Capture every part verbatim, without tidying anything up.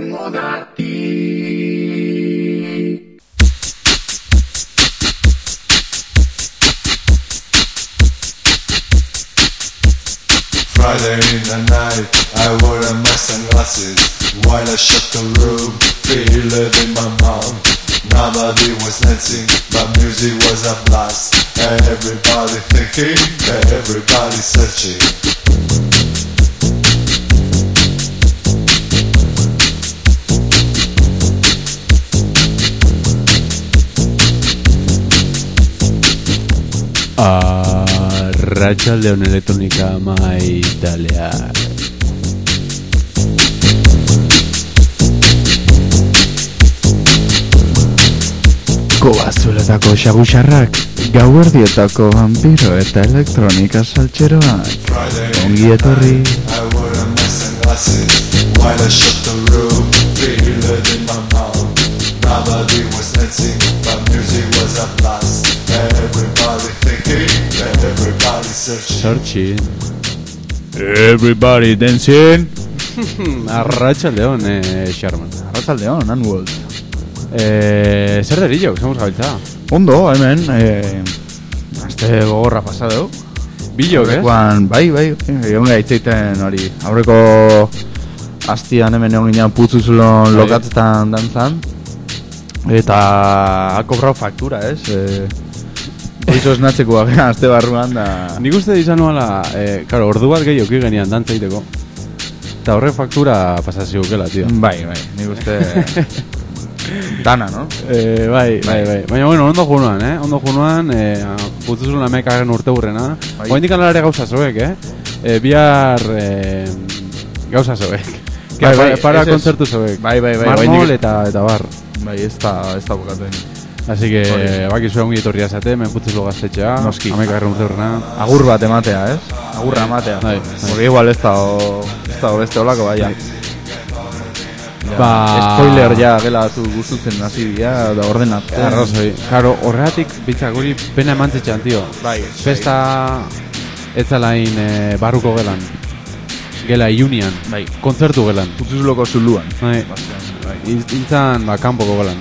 irmo dati. Friday in the night, I wore my sunglasses while I shut the room, feel it in my mouth. Nobody was dancing, but music was a blast. Everybody thinking, everybody searching. Arratsaldeon elektronika maitaleak. Kobazueletako xaguxarrak, gauerdietako vampiro eta elektronika saltxeroak. Ongi etorri. I wore my sunglasses while I shut the room, feel it in my mouth. Nobody was dancing, but music was a blast. Everybody thinking, everybody searching. Searching. Everybody dancing. Arratsaldeon, eh, Sherman. Arratsaldeon, Anwold. Eh, zer derillo, somos gabiltza. Ondo, hemen, eh, aste gogorra pasado. Billo, eh? Aurrekoan, bai, bai, egon gara itzeiten hori. Aurreko astian hemen egon ginean putzuzulon lokatzetan dantzan. Eta ha kobrau faktura, ez? Eh, Oizo esnatzeko gara azte barruan da... Nik uste izan nuala, eh, claro, ordu bat gehiago genian dantza iteko. Eta horre faktura pasazio gela, tío. Bai, bai, nik uste... Dana, no? Eh, bai, bai, bai. Baina, bueno, ondo junuan, eh? Ondo junuan, eh, putzuzun amekaren urte hurrena. Bai. Oa indikan alare gauza zoek, eh? eh bihar, eh, gauza zoek. Bai, bai, para kontzertu zoek. Bai, bai, bai. Marmol eta, eta bar. Bai, ez da, ez da bukatu. Así que, baki zuen ongi etorria zate, men putzuzo gaztetxea. Noski. Amekaren urte hurrena. Agur bat ematea, ez? Agurra ematea. Bai, porque igual ez da, ez da beste olako, bai. Ja, ba... spoiler ja, gela zu gustutzen hasi dira, da ordenatzen. Arrazoi. Claro, horregatik bitzak hori pena emantzitxan, tio. Bai. Festa etzalain e, barruko gelan. Gela iunian. Bai. Kontzertu gelan. Putzuzuloko zuluan. Bai. Intzan, ba, kanpoko gelan.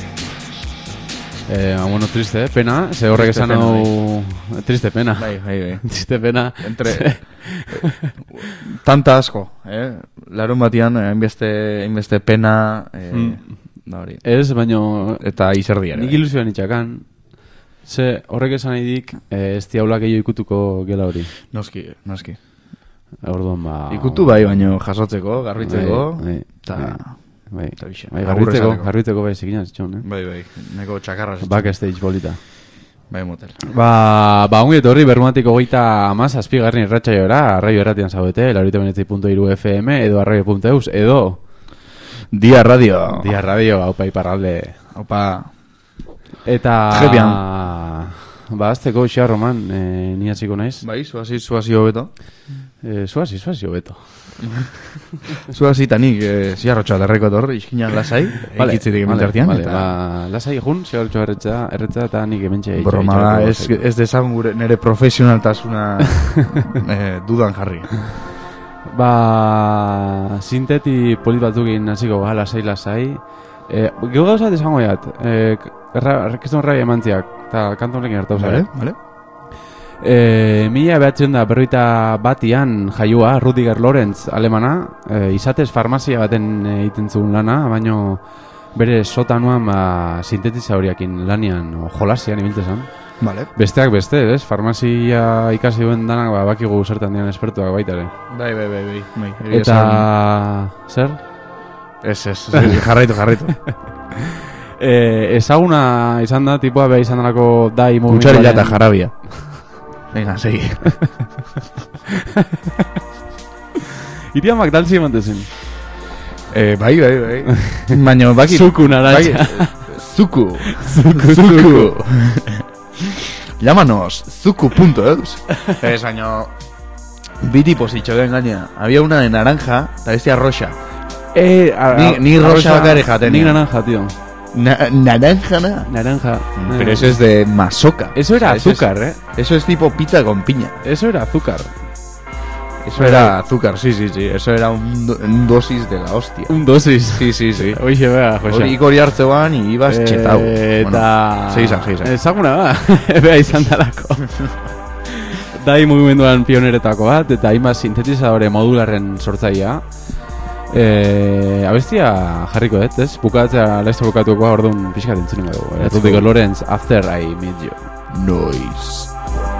Eh, bueno, triste, eh? Pena. Se horrek esan hau... Triste pena. Bai, bai, bai. Triste pena. Entre... Tanta asko, eh? Larun batian, hainbeste, hainbeste pena... Eh, mm. Da hori. Ez, baino... Eta izerdiare. Nik ilusioan itxakan. Ze horrek esan nahi dik, eh, ez diaulak gehiago ikutuko gela hori. Noski, noski. Orduan, ba... Ikutu bai, baino jasotzeko, garbitzeko... Bai, ta... Bai, bai, garbitzeko, garbitzeko bai zikin azitxon, eh? Bai, bai, neko txakarra zitxon. Backstage bolita. Bai, motel. Ba, ba, ongi etorri, berrumatiko goita amaz, azpigarrin erratxaiora, arraio erratian zaudete, laurita benetzei punto iru F M, edo arraio punto eus, edo... Dia Radio. Dia Radio, haupa iparralde. Haupa... Eta... Jepian. Ba, azteko, xea roman, eh, ni atziko naiz. Bai, zuazi, zuazi hobeto. Eh, zuazi, zuazi hobeto. Zuazi eta nik, eh, ziarrotxa derreko torri, iskinan lasai, vale, ekitzitik vale, ementartian. Vale, eta... ba, lasai jun, ziarrotxa erretza, erretza eta nik ementxe... Broma da, ez, ez dezagun gure nire profesionaltasuna eh, dudan jarri. Ba, sinteti polit batzukin hasiko ba, lasai, lasai. Eh, Geu gauzat esango jat, eh, rekizton rai emantziak, eta kanton lekin hartau zara. Vale, vale. E, mila behatzen da berroita batian jaiua Rudiger Lorenz alemana, e, izatez farmazia baten egiten zuen lana, baino bere sotanuan ba, sintetiza horiakin lanian o jolasian ibiltezan. Vale. Besteak beste, ez? Farmazia ikasi duen danak ba, bakigu zertan dian espertuak baita ere. Bai, bai, bai, bai, bai. Eta... Zer? Ez, ez, jarraitu, jarraitu. e, ezaguna izan da, tipua beha izan dalako dai movimentuaren... Kutsarila eta jarabia. Venga, segi. Iria Magdalzi emantezen. Eh, bai, bai, bai. Baina, baki... Zuku naranja. Zuku. Zuku, zuku. Llámanos, zuku punto eus. Ez, baina... Bi tipos itxogen gaina. Había una de naranja, eta bestia roxa. Eh, a, ni, ni roxa gare jaten. Ni naranja, tío. Na, naranja, na. Naranja. Pero eso es de masoca. Eso era o sea, azúcar, eso es, eh. Eso es tipo pizza con piña. Eso era azúcar. Eso era azúcar, sí, sí, sí. Eso era un, do, un dosis de la hostia. Un dosis. Sí, sí, sí. Oixe, bea, Jose. Hori ikori hartzean, ibas txetau. Eta... Bueno, seizan, seizan. Ezaguna ba, bea izan dalako. Dai mugimenduan pioneretako bat, eta hainbat sintetizadore modularren sortzailea. E, abestia jarriko dut, ez? Bukatzea, laizte bukatuko orduan pixkat entzunengo dugu. Eh? Rudiger Lorenz, After I Met You. Noise.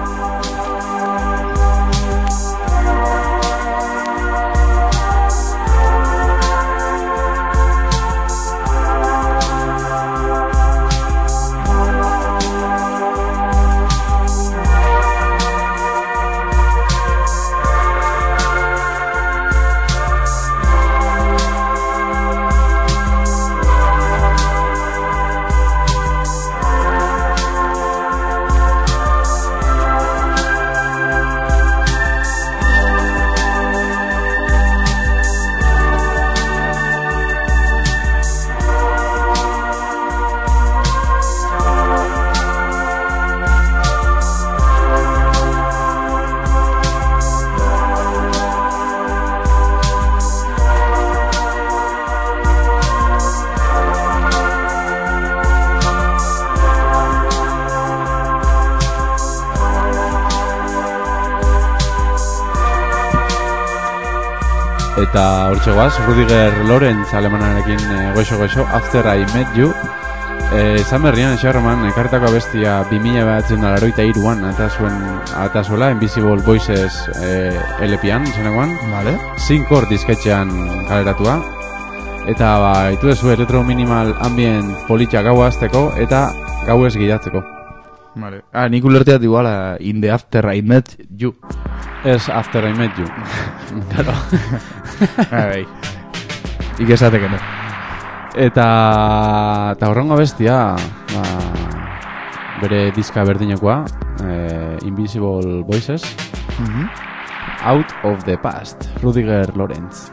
Eta hortxe guaz, Rudiger Lorenz alemanarekin e, goixo-goixo, After I Met You. Ezan e, berrian, Xarroman, ekarretako abestia bi mila bederatziehun eta laurogeita hiruan eta zuen eta zuela Invisible Voices e, L P-an, zenekoan. Vale. Zinkor disketxean kaleratua. Eta ba, itu dezu electro minimal ambient politxak gau azteko eta gau ez gidatzeko. Vale. Ah, nik ulerteat iguala In the After I Met You. Ez After I Met You. Claro. Bai. Ik esateke no. Eta eta horrengo bestia, ba, bere diska berdinekoa, eh, Invisible Voices. Mm-hmm. Out of the Past, Rudiger Lorenz.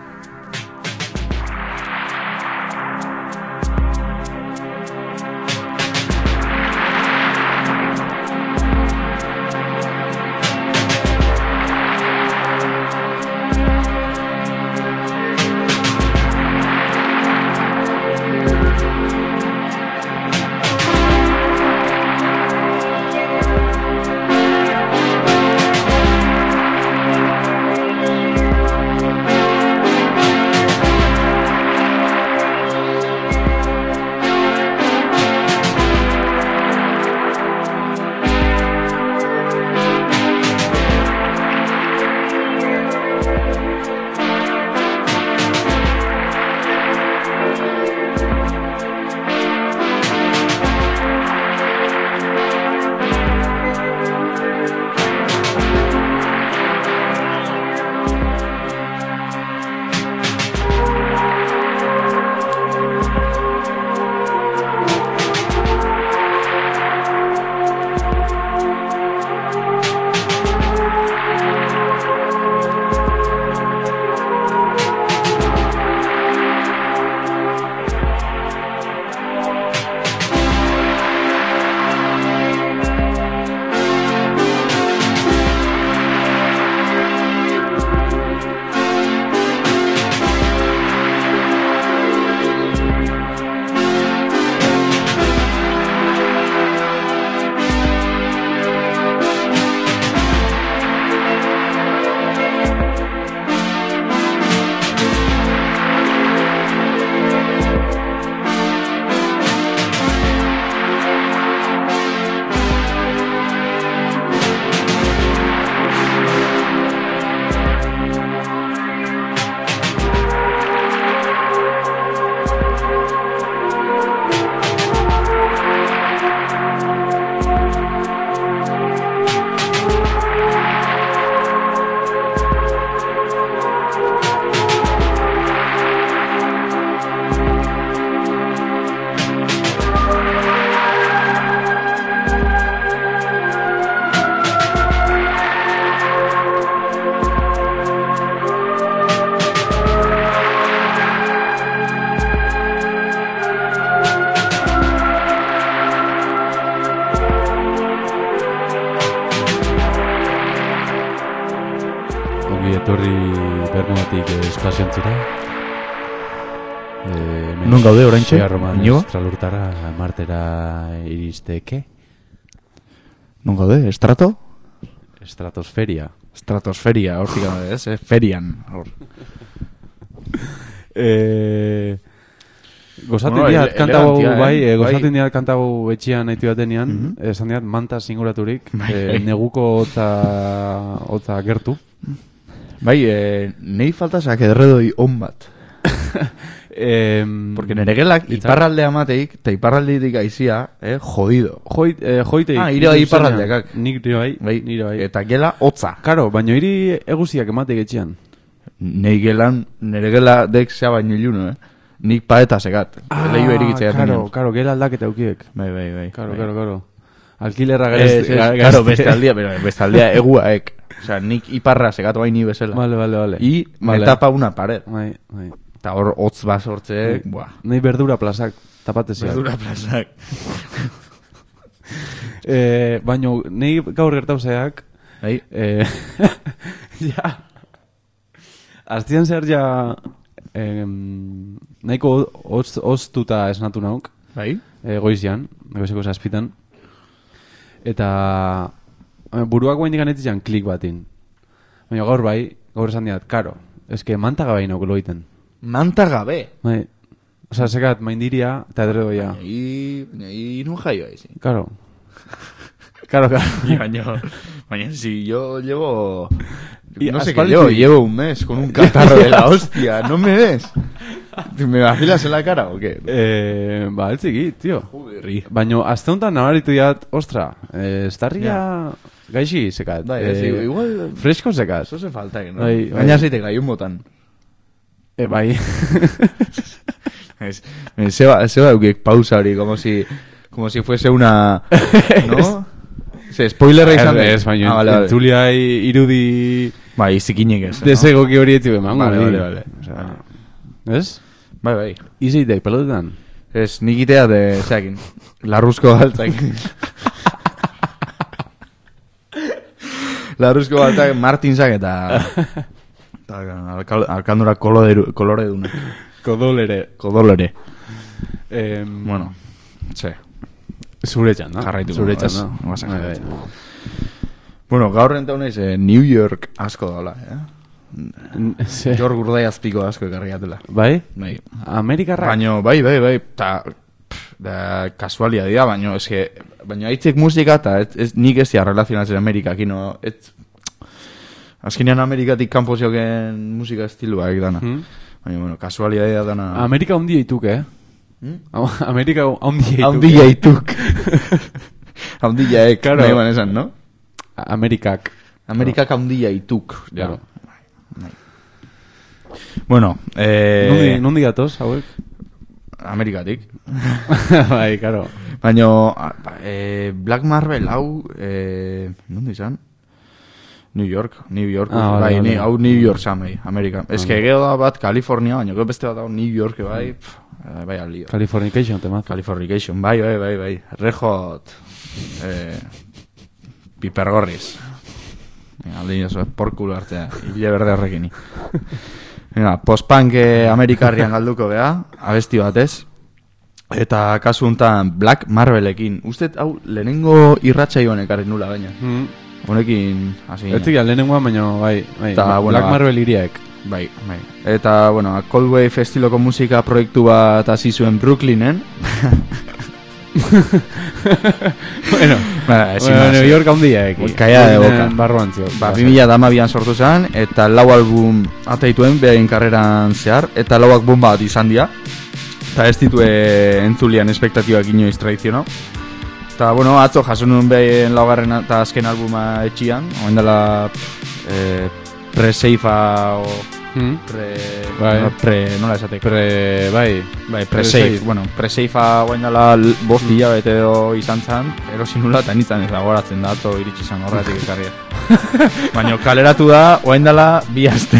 etorri Bermudatik espaziontzira. Eh, Non gaude oraintxe? Roman Inigo? Estralurtara, Martera iristeke. Non gaude? Estrato? Estratosferia. Estratosferia, hortik gaude, ez? Eh? Ferian. Hor. Eh, gozatzen Bueno, diat ele- kantago elegantia, eh? bai, eh, gozatzen Bai. diat kantago etxean nahitu batenean, Mhm. esan diat manta singuraturik, Bai, eh, bai. neguko hotza, hotza gertu. Bai, eh, nei falta zak ederredoi on bat. Eh, Porque nere gelak Itzak. iparraldea mateik, eta iparraldetik aizia, eh, jodido. Joit, eh, joiteik. Ah, ire bai iparraldeakak. Nik nire bai, Bai, nire bai. eta gela hotza. Karo, baina hiri eguziak ematek etxean. Nei gelan, nere gela dek zea baino iluno, eh? Nik paeta segat. Lehiu erikitzea karo, karo, gela aldaketa ukiek. Bai, bai, bai. Karo, bai. karo, karo. Alkilerra Ez, gaizte. ez, karo, beste aldia, pero beste aldia eguaek. Osea, nik iparra segatu baini bezala. Vale, vale, vale. I me Vale. tapa una pared. Bai, bai. Eta hor hotz bat sortzeek, buah. Nei berdura plazak, tapateziak. Berdura plazak. Eh, baina, nei gaur gertauzeak, Bai, eh, ja, aztian zer ja, em, nahiko oz- oztuta esnatu nauk, bai. eh, goizian, goizeko zazpitan, eta eh, buruak guain digan etzian klik batin. Baina gaur bai, gaur esan diat, karo, eske mantaga bai nauk loiten. Manta gabe. Bai, osea, sekat maindiria eta edredoia. I, i nun jaio aizi. Karo. Karo, karo. Baina, baina si yo llevo... Y No sé qué aspaldi- llevo, llevo un mes con un catarro de la hostia, ¿no me ves? ¿Me vacilas en la cara o qué? Eh, ba, eltziki, tio. Joderri. Baina, azte honetan nabaritu diat, ostra, eh, estarria gaixi sekat. Bai, ez, eh, igual... Fresko sekat. Eso se falta, ¿no? Bai, bai. Baina zeite gai un botan. Eh, bai. Es, eh, Seba, Seba eukik pausa hori, como si, como si fuese una... ¿No? Se spoiler izan Ez, ez, baina, Ah, vale, vale. entzulia irudi Bai, zikinik ez. ¿no? desegoki hori etzi beman. Vale, vale, vale. Osea, ez? Bai, bai. Izeitek, pelotetan. Ez, nik itea de, zeakin, larruzko baltzak. larruzko baltzak Martinsak eta... eta alkal- alkandura kolore, kolore duna. Kodolere. Kodolere. Eh, Bueno, ze. Zure txan, no? Jarraitu. Zure txan, ez, no? guasak Bai, jarraitu. bai. Bueno, gaur renta honaiz, eh, New York asko daula, eh? N- ze- Jor gurdai azpiko asko ekarriatela. Bai? Bai. Amerikarrak? Baino, bai, bai, bai, eta da kasualia dira, baino, eske, baino haitzek musika, eta ez, ez, nik ez dira relazionatzen Amerikak, no, ez, azkenean Amerikatik kanpo zioken musika estiluak dana. Hmm? Baina, bueno, kasualia dira dana... Amerika hundi dituk, eh? Hmm? Amerika hundi dituk. Haundilla ituk. Haundilla ek, Claro. nahi ban esan, no? Amerikak. Amerikak haundilla ituk. Ja. Claro. Bueno, eh... Nundi, nundi gatoz, hauek? Amerikatik. Bai, karo. Baina, eh, Black Marvel hau, eh, nondi izan? New York, New York, Ah, vale, bai, vale. ni- hau New York zamei, Amerika. Ez que gero da bat California, baina gero beste bat hau New York, bai, pff, eh, bai aldio. Californication, temaz. Californication, bai, bai, bai, bai. Red Hot, eh, pipergorriz. Aldi oso, porkulo artea, hile berde horrekini. Venga, post-punk eh, Amerikarrian galduko bea, abesti batez. Eta kasu honetan Black Marvelekin. Usted, hau, lehenengo irratsaioan ekarri nula gaina. Mm. Honekin, hasi ginen. Ez tika, lehenengoa, baina, bai, bai. Eta, bueno, Black ba- Marvel iriak. Bai, bai. Eta, bueno, Cold Wave estiloko musika proiektu bat hasi zuen Brooklynen. Bueno, Ba, ezin bueno, más, New eh. York handiak. Kaia de boka. Barruan zio. Ba, bi mila hamabian sortu zen, eta lau album ataituen behain karreran zehar, eta lauak bomba bat izan dira. Eta ez ditue entzulian espektatibak inoiz tradizionau. Eta, bueno, atzo jaso nuen behain laugarren eta azken albuma etxian, oen dela eh, pre-seifa o Hmm? pre... Bai. no, pre... nola esatek? Pre, bai. Bai, Pre-safe. pre-safe, bueno, pre-safea guain dela bost hilabete edo izan zan, erosin nula eta nintzen ez da goratzen da, atzo iritsi zan horretik ekarria. Baina kaleratu da, guain dela bi aste.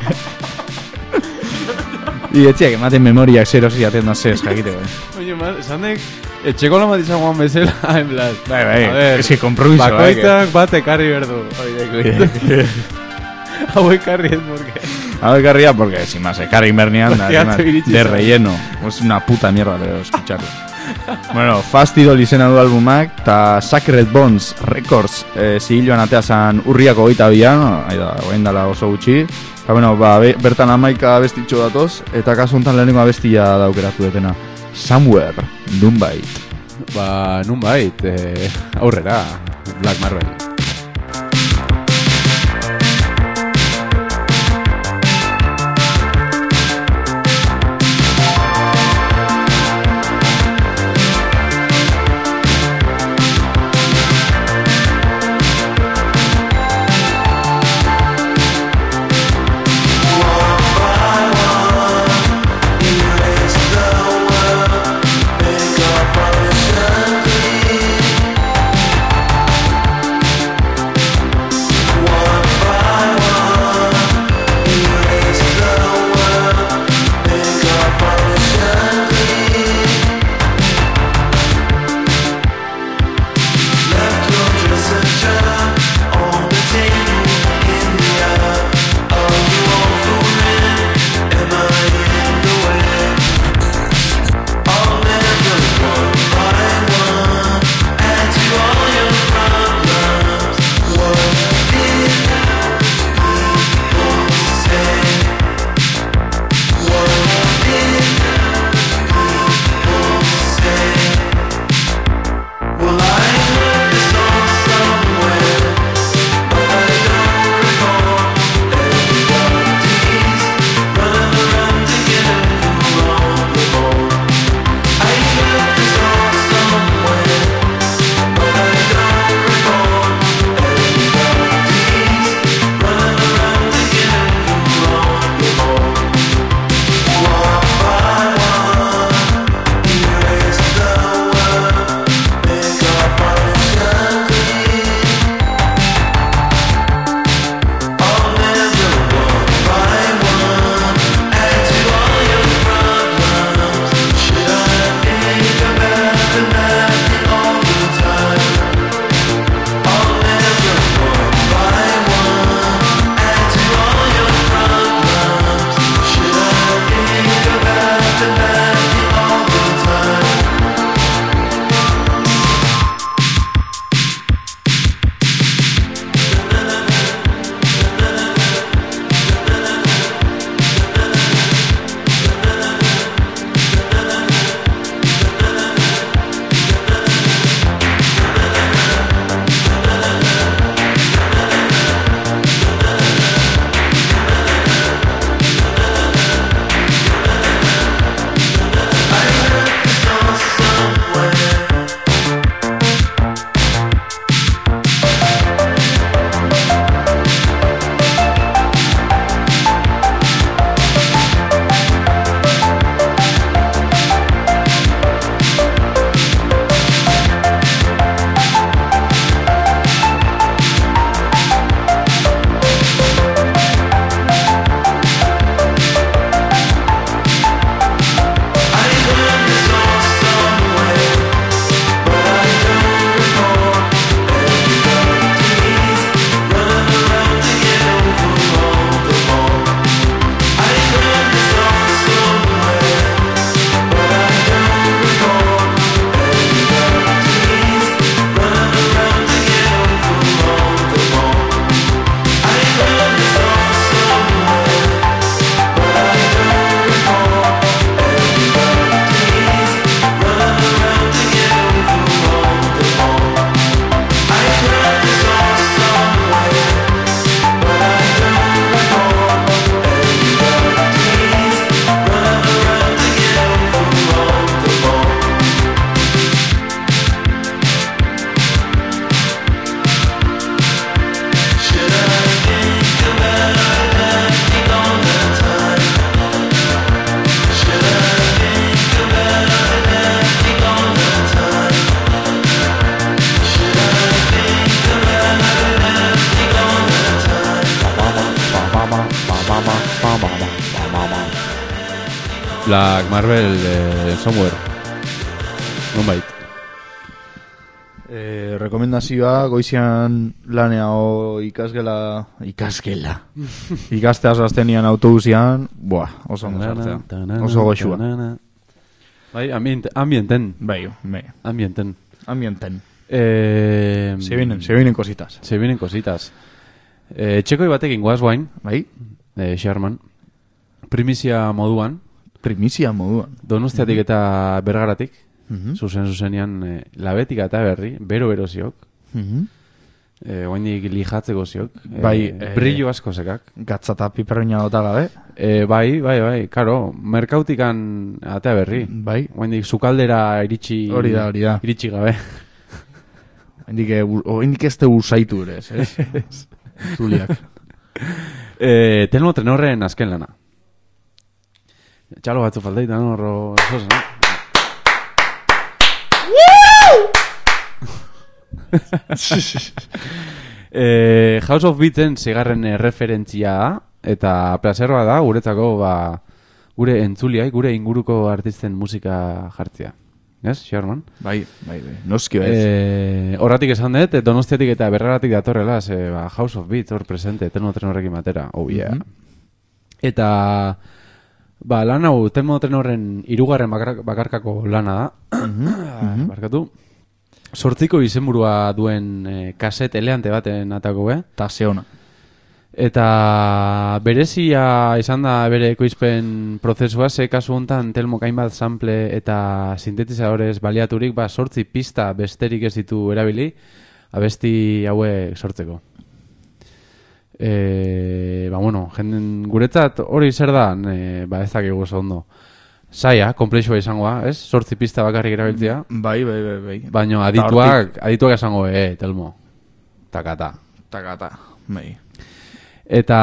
I etziak ematen memoriak zer osi aten da zez, jakiteko. Oye, man, esanek, etxeko lama dizangoan bezala, en plan. Bai, bai, A ver, es que compromiso, bakoitzak bat ekarri berdu. Oidek, oidek. Hau ekarri ez, porque... Hau ekarria, porque sin más, ekarri mernean da, Ya te de iritsi relleno. Es una puta mierda de escucharlo. Bueno, Fastidol izena du albumak, eta Sacred Bones Records eh, zigiloan ateazan urriako goita bian, haida, guain dala oso gutxi. Eta, bueno, ba, be, bertan amaika abestitxo datoz, eta kasu honetan lehenengo abestia daukeratu detena. Somewhere, Nunbait. Ba, Nunbait, eh, aurrera, Black Marvel. Black Marvel eh, Somewhere. Nunbait. Eh, rekomendazioa, goizian lanea o ikasgela, ikasgela, ikastea zaztenian autobusian, buah, oso ondo sartzea, oso goxua. Bai, ambient, ambienten. Bai, bai, Ambienten. ambienten. Eh, Se vienen, se vienen cositas. Se vienen cositas. Eh, txekoi batekin guaz guain, Bai, eh, Sherman. Primizia moduan, primizia moduan. Donostiatik eta Bergaratik, Mhm. zuzen zuzenean eh, labetika eta berri, bero-bero ziok, Mhm. eh, oainik lijatzeko ziok, eh, Bai, eh, brillo asko zekak. Gatza eta piperroina dota gabe. Eh, bai, bai, bai, karo, merkautikan atea berri. Bai, Oainik sukaldera iritsi, hori da, hori da. iritsi gabe. Oindik ez te usaitu ere, ez? ez? Zuliak. eh, Telmo Trenorren azken lana. Txalo batzu faldeita, no? Ro, esos, no? eh, House of Beatsen zigarren eh, referentzia da, eta plazerroa da guretzako ba, gure entzuliai, gure inguruko artisten musika jartzea. Ez, Sherman? Bai, bai, bai. Noski bai. Eh, horratik esan dut, Donostiatik eta Bergaratik datorrela, ze, ba, House of Beats hor presente, Telmo Trenorrekin batera. Oh, yeah. Mhm. Eta ba, lan hau Telmo Trenorren hirugarren bakar, bakarkako lana da. Mhm. Barkatu. Sortziko izenburua duen eh, kaset eleante baten atako, eh? Ta zeona. Eta berezia izan da bere ekoizpen prozesua, ze kasu hontan Telmo hainbat sample eta sintetizadores baliaturik, ba, sortzi pista besterik ez ditu erabili, abesti hauek sortzeko. E, ba, bueno, jenden guretzat hori zer da, e, ba, ez dakigu oso ondo. Saia, komplexua izangoa, ez? Sortzi pista bakarrik erabiltzea. Bai, bai, bai, bai. Baina adituak, adituak esango, eh, Telmo. Takata. Takata, bai. Eta...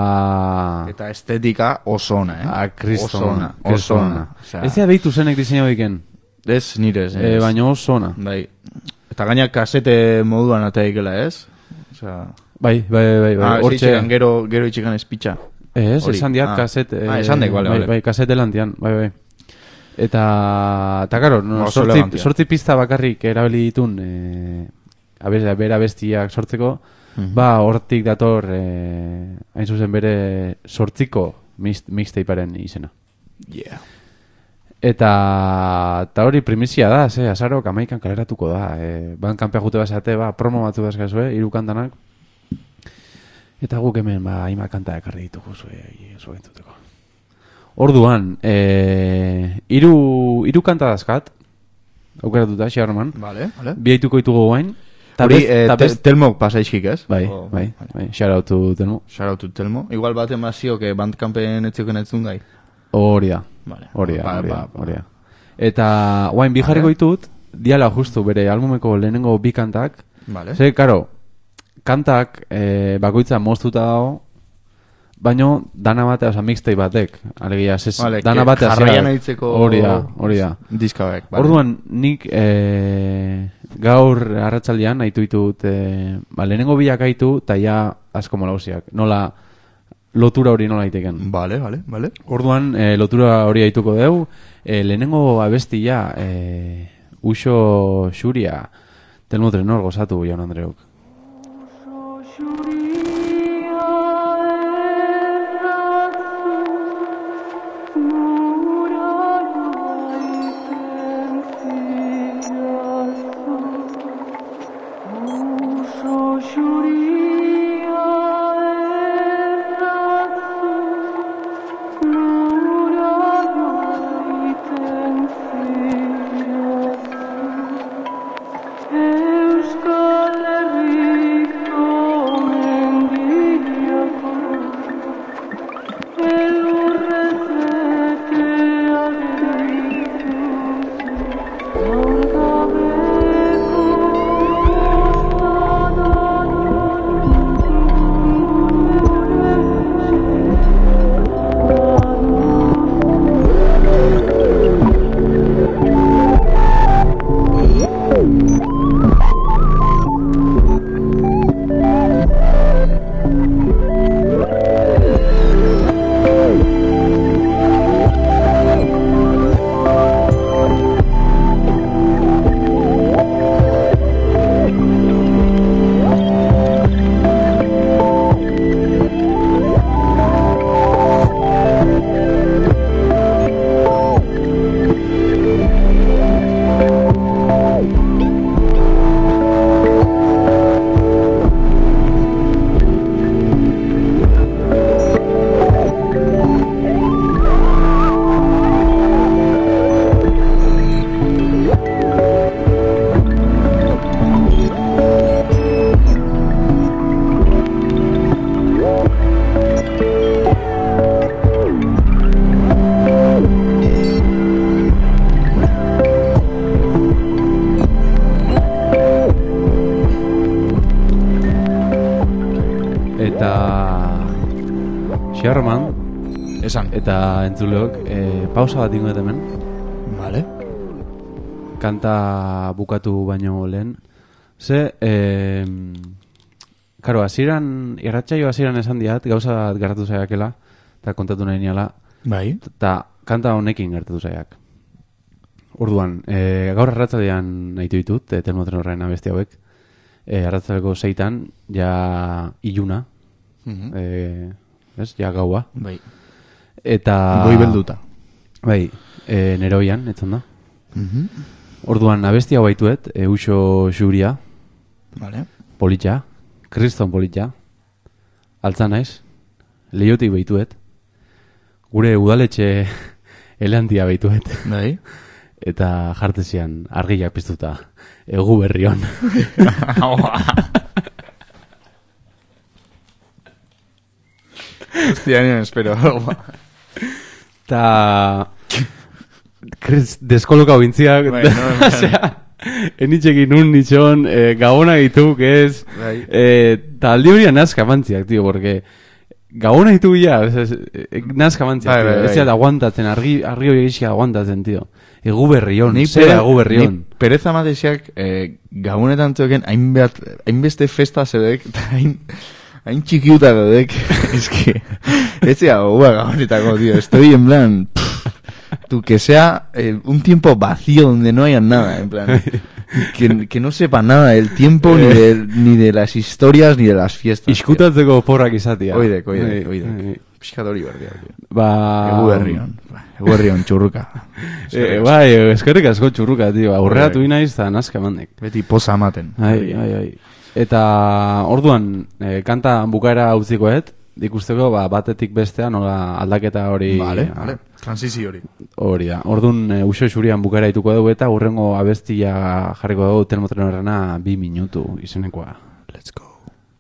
Eta estetika oso ona, eh? Ah, kristona. Oso ona. Ez da deitu zenek diseinu diken. Ez nire, ez. E, baina oso ona. Bai. Eta gaina kasete moduan ateikela, ez? Osea... Bai, bai, bai, bai. Ah, Hortxe... gero, gero itxikan espitxa. Ez, Hori. esan diat Ah. kaset... Ah, esan daik, bale, bai, bale. bai, kaset elantian, bai, bai. Eta, eta karo, no, Oso sortzi, elegantia. sortzi pista bakarrik erabili ditun, e, abez, bera bestiak sortzeko, Mhm. ba, hortik dator, e, hain zuzen bere sortziko mixtapearen izena. Yeah. Eta, eta hori primizia da, ze, azarok amaikan kaleratuko da. E, ban kanpea jute basate, ba, promo batzu dazkazue, hiru kantanak. Eta guk hemen, ba, hainbat kanta ekarri ditugu zue, zue entzuteko. Orduan, e, iru, iru kanta dazkat, aukeratuta, Sherman. Vale, vale. Bi haituko ditugu guain. Ta Hori, best- eh, ta te- best- Telmok pasaizkik, ez? Bai, Oh, bai, vale. bai, shout out to Telmo. Shout out to Telmo. Igual bat emazio, que bandkampen etzioken etzun gai. Hori da, Vale. hori da, Ba, hori da, ba, ba. hori da. Eta, guain, bi jarriko Vale. ditut, diala justu bere albumeko lehenengo bi kantak. Vale. Ze, karo, kantak e, bakoitza moztuta dago, baino dana batea, oza, mixtape batek. Alegia, zez, Vale, dana que batea jarraian aitzeko... Hori da, hori da. Diskabek, vale. Orduan, nik e, gaur arratsaldean nahitu ditut, e, ba, lehenengo biak aitu, eta ja asko molauziak. Nola, lotura hori nola aiteken. Vale, vale, vale. Orduan, e, lotura hori aituko deu, e, lehenengo abestia, e, Uxo Xuria, Telmo Trenor gozatu, jaun Andreok. Euskal Herriko German. Esan. Eta entzuleok, e, pausa bat ingo hemen. Vale. Kanta bukatu baino lehen. Ze, e, karo, hasieran, irratsaio hasieran esan diat, gauza bat gertatu zaiakela, eta kontatu nahi niala. Bai. Eta kanta honekin gertatu zaiak. Orduan, e, gaur arratzaldean nahitu ditut, e, Termoten horrein abesti hauek. E, arratzaldeko zeitan, ja iluna. Mhm. E, ez, ja gaua. Bai. Eta... Goi belduta. Bai, e, neroian, etzan da. Mhm. Orduan, abesti hau baituet, e, Uxo Xuria, Vale. politxa, kriston politxa, altza naiz, lehiotik baituet, gure udaletxe elantia baituet, Bai. eta jartezian argiak piztuta, egu berrion. Hostia, ni espero. Ta... deskolokau bintziak, Bai, no, osea, enitxekin un nitxon, eh, gabona dituk ez, Bai. eh, ta aldi horian nazka mantziak, tío, porque gabona dituk ya, nazka mantziak, Bai, bai, tío, bai. ez ziat aguantatzen, argi, argi hori egizia aguantatzen, tío. Egu berrion, Ni zera pere- egu berrion. Ni pereza mateixak eh, gabonetan zeuken hainbat, hainbeste festa zedek, eta hain, hain txikiuta dodek. Es que, ez zea gogoa gabonetako, tío. Estoy en plan, pff, tú, que sea eh, un tiempo vacío donde no haya nada, en plan, que, que no sepa nada del tiempo, ni de, ni de las historias, ni de las fiestas. tío. Iskutatzeko porrak izatia. Oidek, oidek, Bai, oidek. bai. Piskat hori berdia, tío. Ba... Egu berrion, egu berrion txurruka. Eh, bai, eskerrik asko txurruka, tío. Aurreratu Bai. inaiz, eta nazka mandek. Beti poza ematen. Ai, ai, ai. Eta orduan, eh, kanta bukaera utzikoet, ikusteko ba, batetik bestea nola aldaketa hori... Vale, vale. Transizio hori. Hori da. Orduan, e, Uxo Xurian bukaera dituko dugu eta hurrengo abestia jarriko dugu Termoten horrena bi minutu izenekoa. Let's go.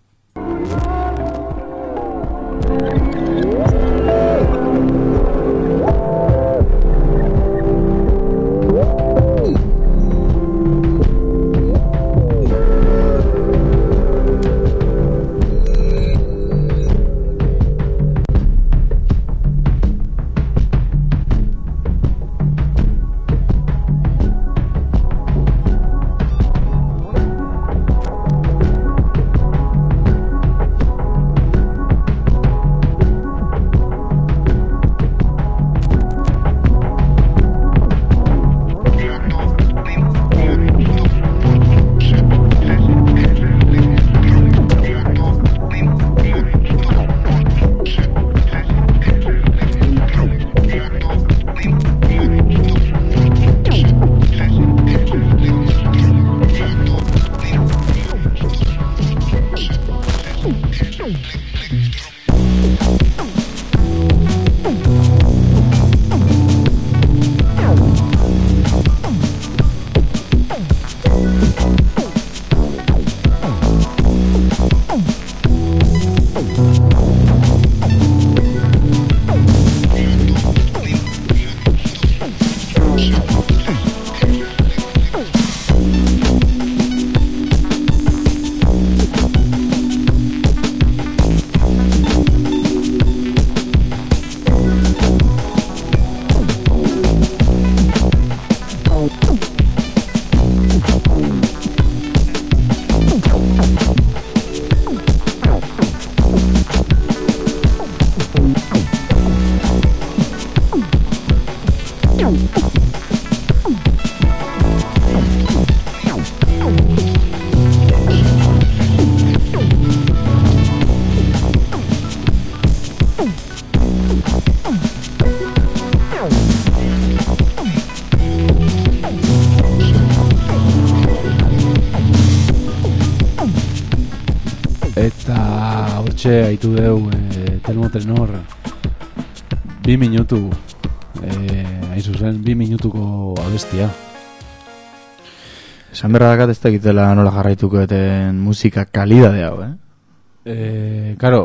Eta hortxe haitu deu e, Termoten hor bi minutu e, hain zuzen, bi minutuko abestia. Esan berra dakat ez dakitela nola jarraituko eten musika kalidade hau, eh? Eh, karo,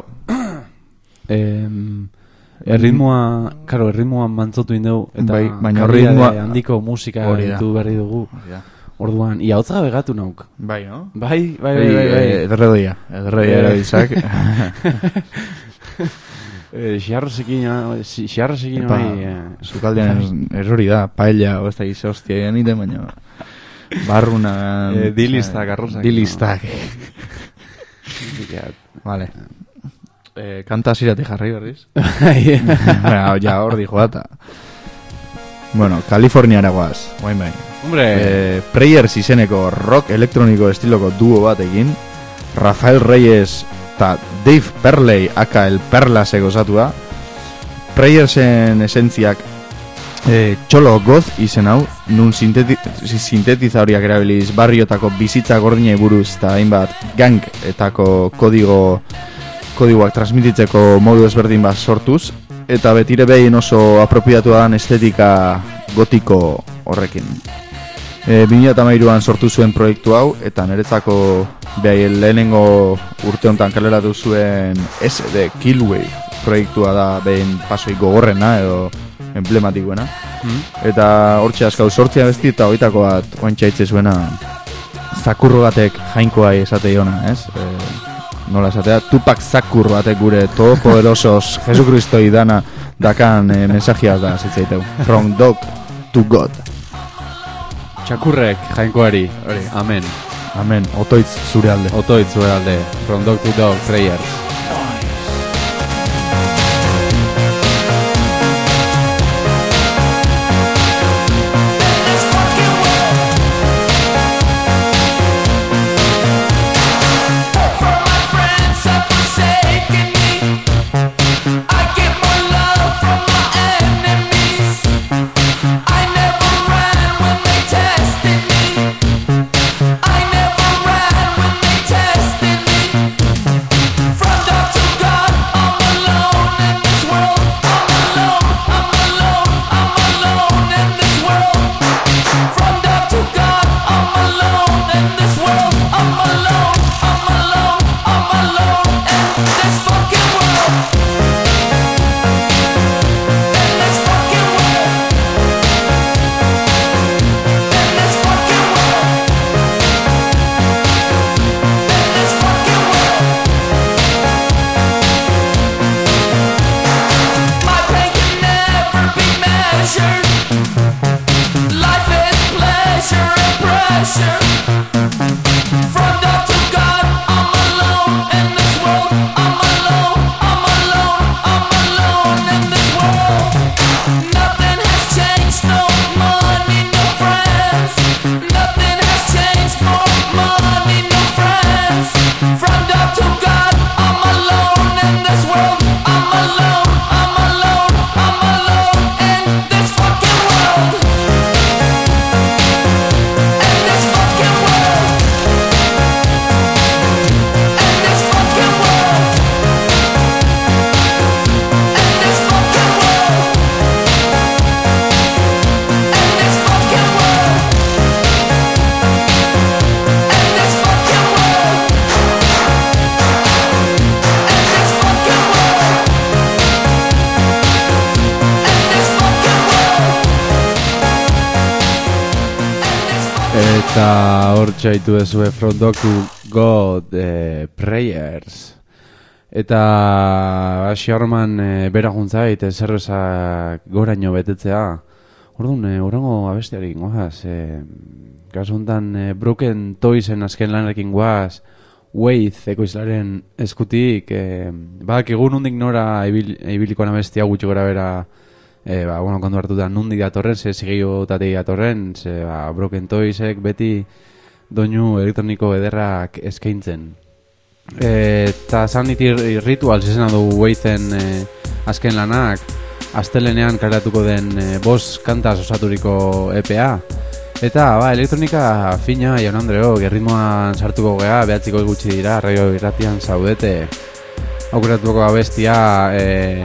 em, erritmoa, karo, erritmoa mantzotu indeu, eta Bai, baina kalidade erritmoa- handiko musika Hori da. ditu berri dugu. Orduan, ia hotza begatu nauk. Bai, no? Bai, bai, bai, bai, bai. Ederredoia, ederredoia Eh. erabiltzak. Eh, Xiarrosekin, xiarrosekin bai... Zukaldean errori da, paella, o ez da gize hostia, egin baina... Barruna... Eh, dilistak, arrozak. Dilistak. Vale. Eh, kanta ziratik jarri berriz. Bueno, ja, hor di joata. Bueno, Kaliforniara guaz, guain bai. Hombre... Eh, Prayers izeneko rock elektroniko estiloko duo batekin, Rafael Reyes eta Dave Perley aka el Perlasek osatua. Prayersen esentziak eh, txolo goz izen hau, nun sinteti sintetizadoriak erabiliz barriotako bizitza gordinei buruz eta hainbat gang-etako kodigo kodigoak transmititzeko modu ezberdin bat sortuz, eta betire behin oso apropiatu dan estetika gotiko horrekin. E, bi mila hamairuan sortu zuen proiektu hau, eta niretzako behai lehenengo urte honetan kaleratu zuen S D Killwave proiektua da behin pasoi gogorrena edo emblematikoena. Mm. Eta hortxe askau sortzia besti eta hoitako bat oantxaitze zuena zakurro batek jainkoa esate iona, ez? E, nola esatea, Tupac Zakur batek gure todopoderosos Jesucristo idana dakan e, mensajiaz da zitzaiteu. From dog to God. Txakurrek jainkoari, amen. Amen, otoitz zure alde. Otoitz zure alde, from dog to dog, Prayers. Eta hor txaitu dezue From Dog to God, eh, Prayers. Eta Basi Horman eh, bera juntzait, zerbezak goraino betetzea. Orduan, eh, orango abestiarik guaz. Eh, Gasuntan eh, Broken Toysen azken lanarekin guaz. Waith ekoizlaren eskutik. Eh, Badak egun hundik nora ibil, ibilikoan abestia gutxi gora bera. E, ba, bueno, kontu hartuta nundi datorren, ze zigio tatei datorren, ze ba, Broken Toysek beti doinu elektroniko ederrak eskaintzen. E, eta Sanity Rituals izena du Waithen e, azken lanak, astelenean karatuko den e, bost kantaz osaturiko E P A. Eta ba, elektronika fina, jaun Andreo, gerritmoan sartuko gea, behatziko gutxi dira, radio irratian zaudete. Aukuratuko abestia... E,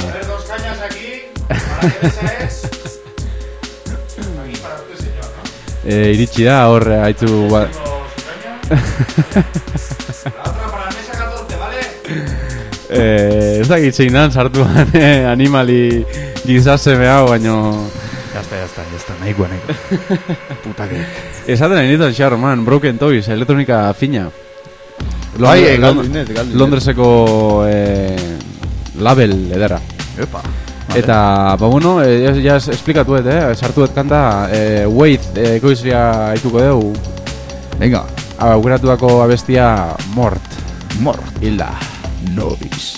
Esa es. Aquí para usted, señor, ¿no? Eh, iritsi da, hor, haitzu... Ba... La otra para la mesa catorce, ¿vale? Eh, ez dakit zein dan, sartuan eh, animali gizaseme hau, baino... Jazta, jazta, jazta, nahikoa, nahikoa. Puta que... Esaten nahi nitan xar, man, Broken Toys, elektronika fina. Bai, Londres, Londres, Londreseko eh, label edera. Epa. Eta, ba bueno, eh, ja, ja esplikatuet, eh, sartuet kanta, eh, Wait, eh, ekoizria haituko dugu. Venga. Aukeratuako abestia Mort. Mort. Hilda. Nobis.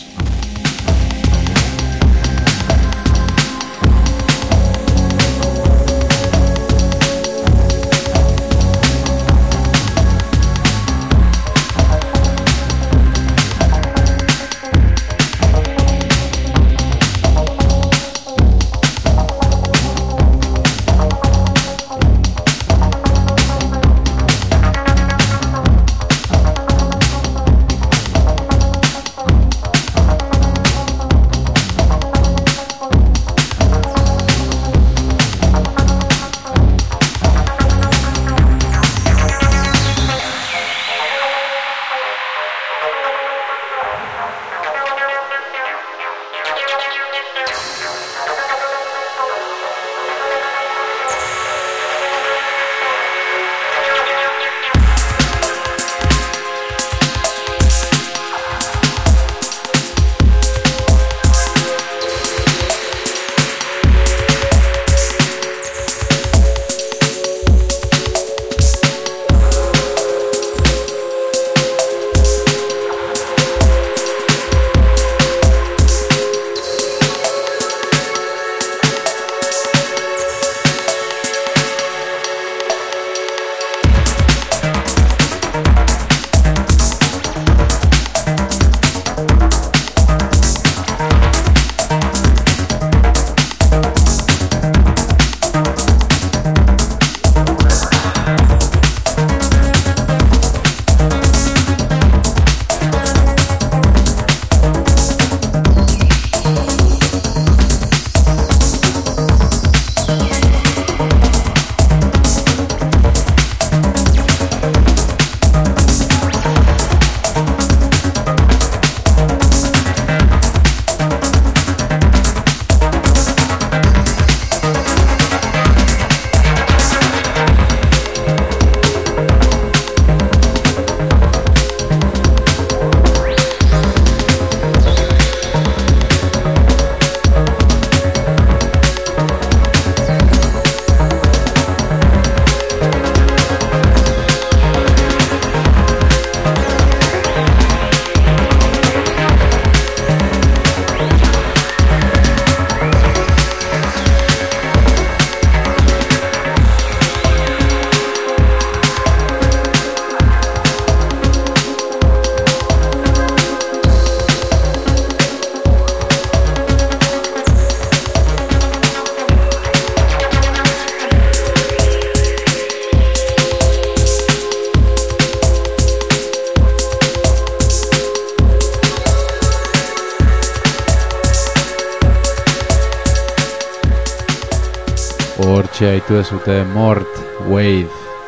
Hortxe haitu ezute Mort, Wade.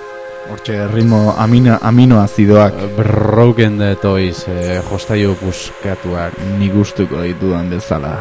Hortxe ritmo amino, aminoazidoak. Broken the Toys, eh, jostaio puskatuak. Ni gustuko ditudan bezala.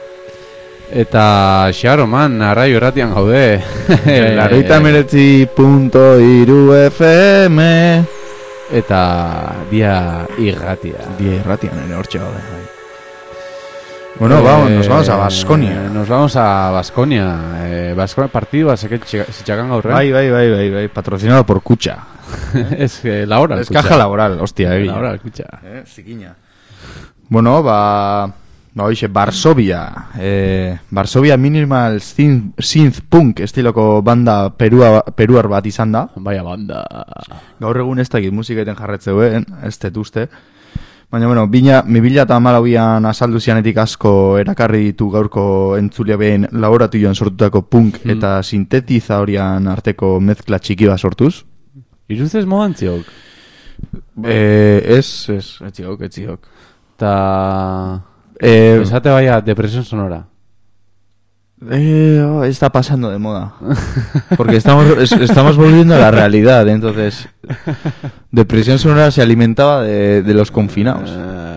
Eta xaro man, arraio erratian gaude. Laroita meretzi punto iru F M. Eta dia irratia. Dia irratian ere hortxe gaude. Bueno, eh, vamos, nos vamos a Baskonia. Eh, nos vamos a Baskonia. Eh, Baskonia partido, así que se chacan gaur. Bai, bai, bai, bai, bai, patrocinado por Kutxa. Es que la hora. Es caja laboral, hostia, eh. La hora, Kutxa. Eh, zikiña. Bueno, ba, ba hoxe, Varsovia. Eh, Varsovia Minimal Synth, synth Punk estiloko banda perua, peruar bat izan da. Baia banda. Gaur egun ez dakit musiketen jarretzeuen, ez detuzte. Baina, bueno, bina, mi bila eta amalauian asaldu zianetik asko erakarri ditu gaurko entzulea behin laboratu joan sortutako punk mm. eta sintetizadorian arteko mezkla txiki bat sortuz. Iruzez modan ziok? Eh, ez, ez, ez ziok, ez ziok. Ta... Eh, esate baia, depresión sonora. Eh, oh, está pasando de moda. Porque estamos, es, estamos volviendo a la realidad. Entonces, depresión sonora se alimentaba de, de los confinados.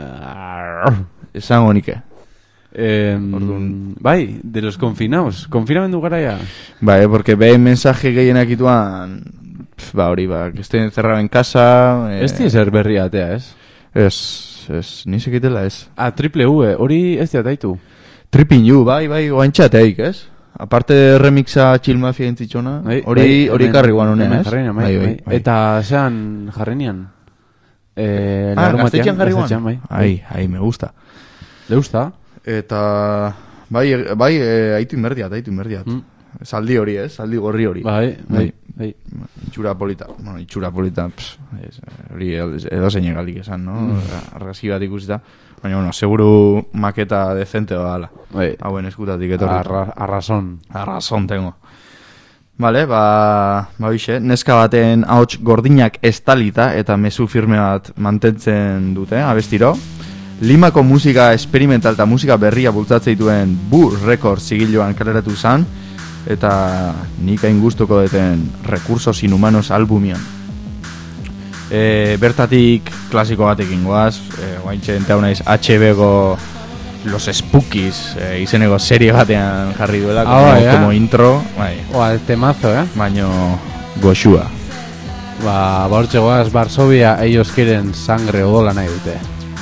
Esan honike. Eh, bai, de los confinados. Confinamendu garaia. Bai, porque ve mensaje gehienak ituan. Ba, hori, ba, que estoy encerrado en casa. Eh, ez ser berria atea, ez? Ez, ez, ni sekitela ez. Ah, triple V, hori ez diataitu. Tripping You, bai, bai, oantxateik, ez? Aparte remixa Chill Mafia entzitxona, hori hori karri guan honen, ez? Bai, bai, bai. Eta zean jarrenian? Eh, ah, gaztetxean jarri guan? Bai, ai, ai, me gusta. Le gusta? Eta, bai, bai, eh, aitu inberdiat, aitu inberdiat. Mm. Saldi hori, ez? Saldi gorri hori. Bai, bai, bai. Itxura polita, bueno, itxura polita, hori edo zein egalik esan, no? Mm. Argazki bat ikusita. Baina, bueno, seguru maketa decente dala. Bai. Hauen eskutatik etorri. Arra, arrazon. Arrazon tengo. Vale, ba, ba bixe, neska baten ahots gordinak estalita eta mezu firme bat mantentzen dute, abestiro. Limako musika experimental eta musika berria bultzatze dituen Bur Records zigiloan kaleratu zan, eta nik hain gustuko deten Recursos Inhumanos albumian. E, bertatik klasiko batekin goaz, e, guaintxe entau naiz H B go Los Spookies e, izeneko serie batean jarri duela, como, ah, ja. como intro. Bai. Oa, temazo, eh? Baino goxua. Ba, bortxe goaz, Varsovia, ellos quieren sangre odola nahi dute.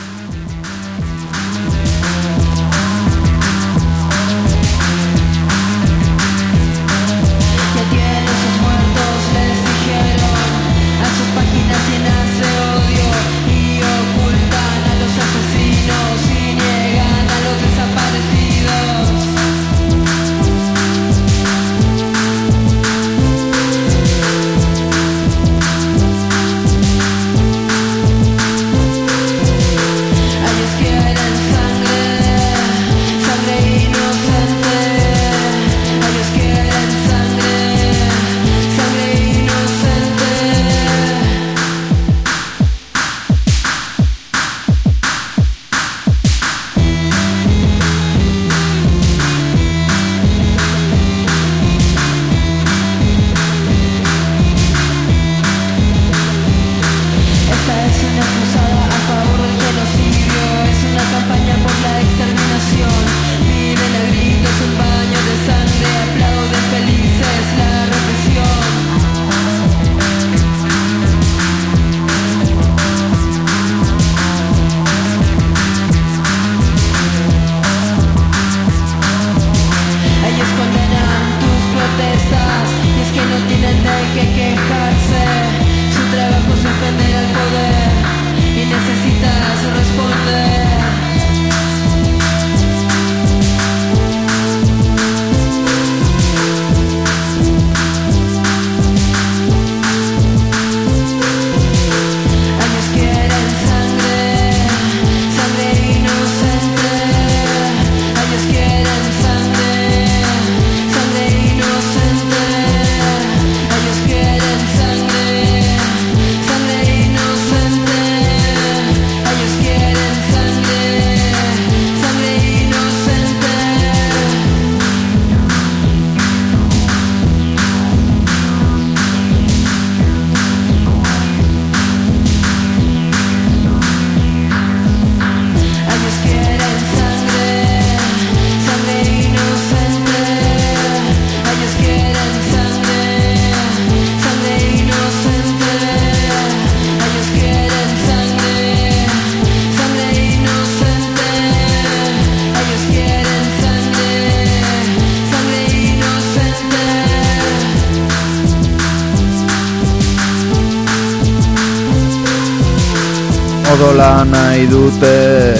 Odola nahi dute,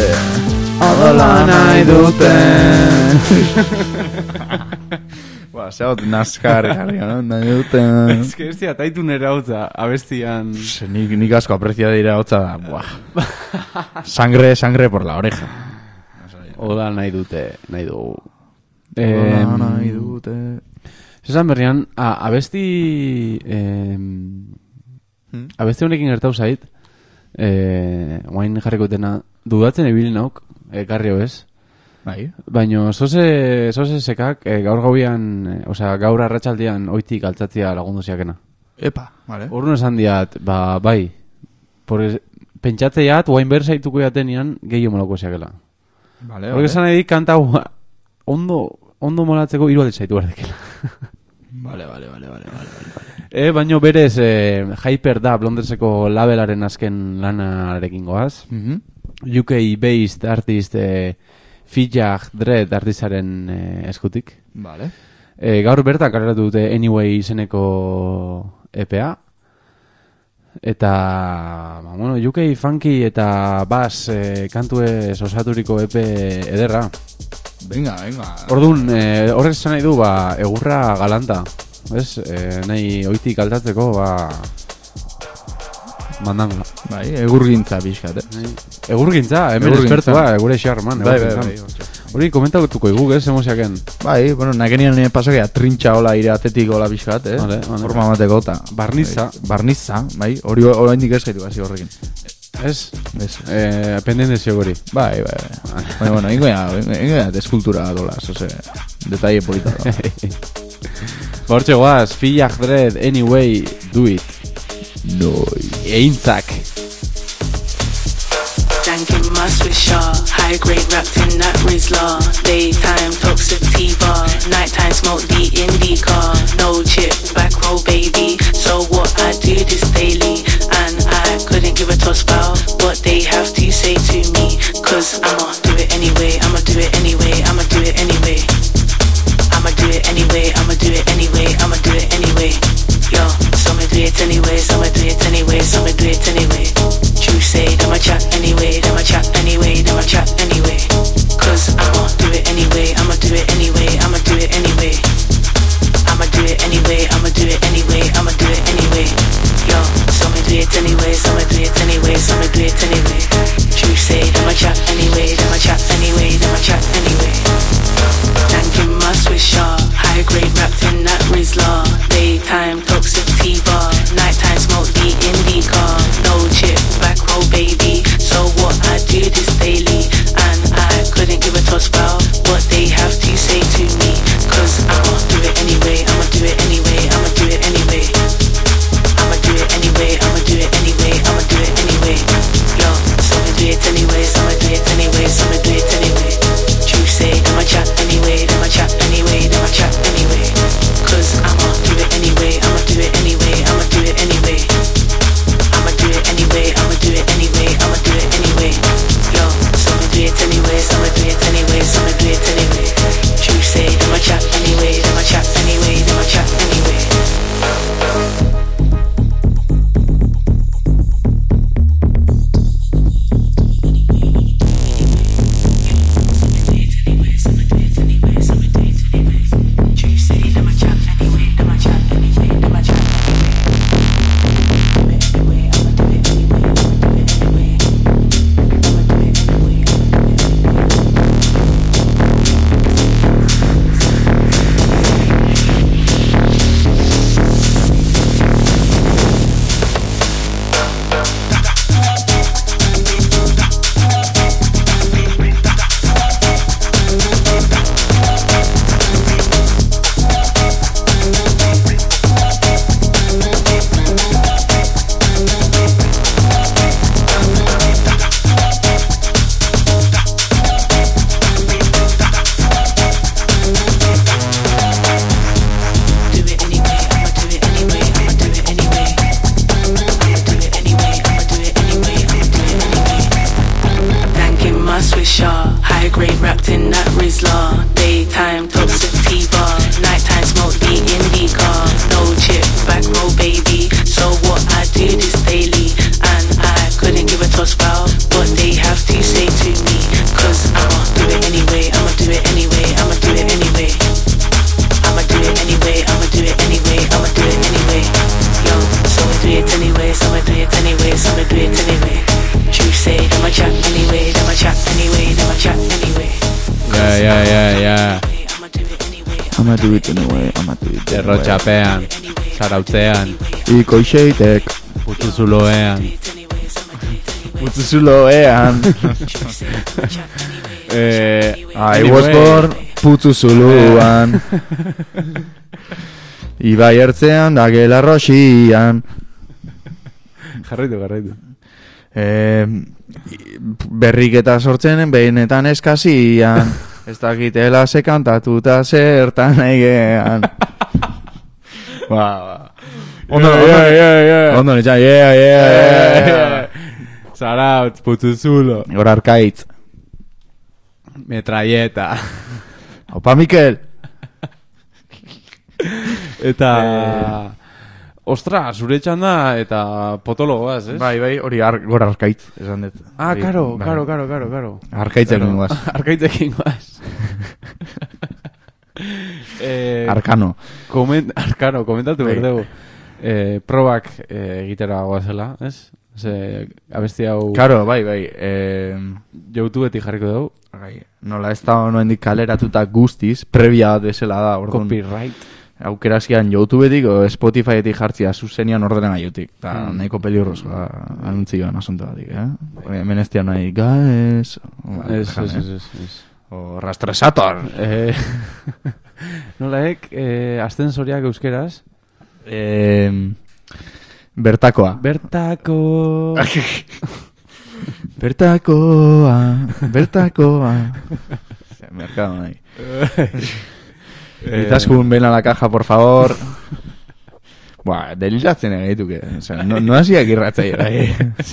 odola nahi dute. Ba, zeot naskar jarri, no? Nahi dute. Ez que bestia, taitu nere hautza, abestian... Nik, nik asko aprezia dira hautza da, buah. Sangre, sangre por la oreja. Odola nahi dute, nahi dugu. Odola eh, nahi dute. Zesan berrian, a, abesti... Eh, hmm? Abesti honekin gertau zait, eh, guain jarriko dena, dudatzen ebil nauk, eh, karrio ez. Bai. Baina zoze, zoze sekak eh, gaur gauian, eh, osea, gaur arratsaldean oitik altzatzia lagundu ziakena. Epa, vale. Urrun esan diat, ba, bai, por pentsatzeiat, guain ber zaituko jatenian, gehiago molako ziakela. Vale, Horrek esan edik kanta ondo, ondo molatzeko hiru alde zaitu bardekela. Vale, vale, vale, vale, vale, vale. E, baino berez, eh, Hyper da, Blonderseko labelaren azken lanarekin goaz. Mm-hmm. U K-based artist eh, Fijak Dread artistaren e, eskutik. Vale. E, gaur bertan kaleratu dute Anyway izeneko E P A. Eta, ba, bueno, U K funky eta bass e, kantuez osaturiko E P ederra. Venga, venga. Orduan, e, horrek esan nahi du, ba, egurra galanta. Ez? E, nahi oitik altatzeko, ba... mandanga. Bai, egurgintza pixkat, eh? Egurgintza, hemen espertua, egure xarman. Bai, bai, bai. Hori komentatuko iguk, ez, emosiaken. Bai, bueno, nakenian nire pasakea trintxa hola ire atetik hola pixkat, eh? Vale, vale. Forma bateko eta... Barniza. Bai, barniza, bai, hori hori indik ez gaitu gazi horrekin. Ez? Ez. Eh, pendendezio gori. Bai, bai, bai. Bai, bueno, ingo ya, ingo ya, eskultura dolas, ose, detalle polita da. Hortxe guaz, Fijak Dread, Anyway, do it. Noi. Eintzak. Janking my swisher, high grade wrapped in that Rizla. Daytime toxic T-bar, nighttime smoke the indica. No chip, back roll baby. So what I do this daily, and I couldn't give a toss about what they have to say to me. Cause I'ma do it anyway, I'ma do it anyway, I'ma do it anyway. I'ma do it anyway, I'ma do it anyway, I'ma do it anyway. Yo, some do it anyway, some do it anyway, some do it anyway. True say, them a chat anyway, them a chat anyway, them a chat anyway. Cause I'ma do it anyway, I'ma do it anyway, I'ma do it anyway. I'ma do it anyway, I'ma do it anyway, I'ma do it anyway. Yo, some do it anyway, some do it anyway, some do it anyway. True say, them a chat anyway, them a chat anyway, them a chat anyway. Thanking my swisher, high grade wrapped in that Rizla. Daytime toxic T-bar, nighttime smoke the indica. No chip, back roll baby. So what I do this daily, and I couldn't give a toss about what they have to say to me. Cause I'ma do it anyway, I'ma do it anyway, I'ma do it anyway. I'ma do it anyway, I'ma do it anyway, I'ma do it anyway. Yo, some do it anyway, some do it anyway, some do it anyway. True say, them a chat anyway, them a chat anyway, them a chat anyway. Cause I'ma do it anyway, I'ma do it anyway, I'ma do it anyway. I'ma do it anyway, I'ma do it anyway, I'ma do it anyway. Yo, some do it anyway, some do it anyway, some do it anyway. True say, them a chat anyway, them a chat anyway, them a chat anyway. Derrotxapean, sarautzean, ikoixeitek, putzuzuloean, putzuzuloean. eh, I was born putzuzuluan. Ibai ertzean, dagela rosian. Jarraitu, jarraitu. Eh, berriketa sortzen behinetan eskasian. Ez dakitela ze kantatuta zertan egean. Ba, ba. Ondo, ondo, ondo, yeah, yeah, Zarautz, putzuzulo. Hor arkaitz. Metralleta. Opa, Mikel! Eta... Ostra, zure txanda eta potologoaz, ez? Bai, bai, hori ar, gora arkaitz, esan dut. Ah, Bai, karo, bai. karo, karo, karo, karo. Arkaitzekin guaz. Arkaitzekin guaz. eh, Arkano. Koment, arkano, komentatu Bai. berdegu. Eh, probak eh, egitera guazela, ez? Ze, abesti hau... Karo, bai, bai. Eh, YouTubeetik jarriko dugu. bai. Nola ez da noendik kaleratuta guztiz, previa bat bezala da, orduan. Copyright. Aukerazkian YouTubeetik o Spotifyetik jartzia zuzenian ordena gaiotik. Ta Mm. nahiko peligrosoa anuntzioan asunto batik, eh? Hemen ez nahi, guys... Ez, ez, ez, ez, ez. O rastresator. Eh, nolaek, eh, astensoriak euskeraz? Eh, bertakoa. Bertako... Bertakoa, bertakoa. Mercado nahi. Itaskun ven a la caja, por favor. Buah, delilatzen egituke. O sea, no, no hasiak irratzaio. Eh?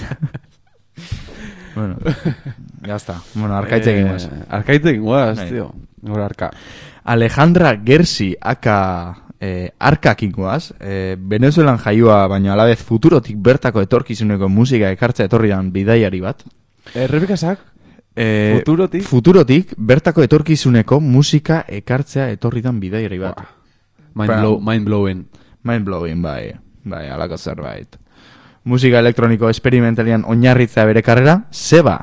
Bueno, ya está. Bueno, arkaitzekin guaz. Eh, arkaitzekin guaz, Bai. tío. Gora arka. Alejandra Gersi, aka eh, arkakin guaz. Eh, Venezuelan jaioa, baina alabez futurotik bertako etorkizuneko musika ekartza etorrian bidaiari bat. Errepikasak? Eh, Futurotik? Futurotik bertako etorkizuneko musika ekartzea etorridan bidaiari bat. Mind, Ba- blow, mind blowing. Mind blowing, bai. Bai, alako zerbait. Musika elektroniko esperimentalian oinarritzea bere karrera, zeba.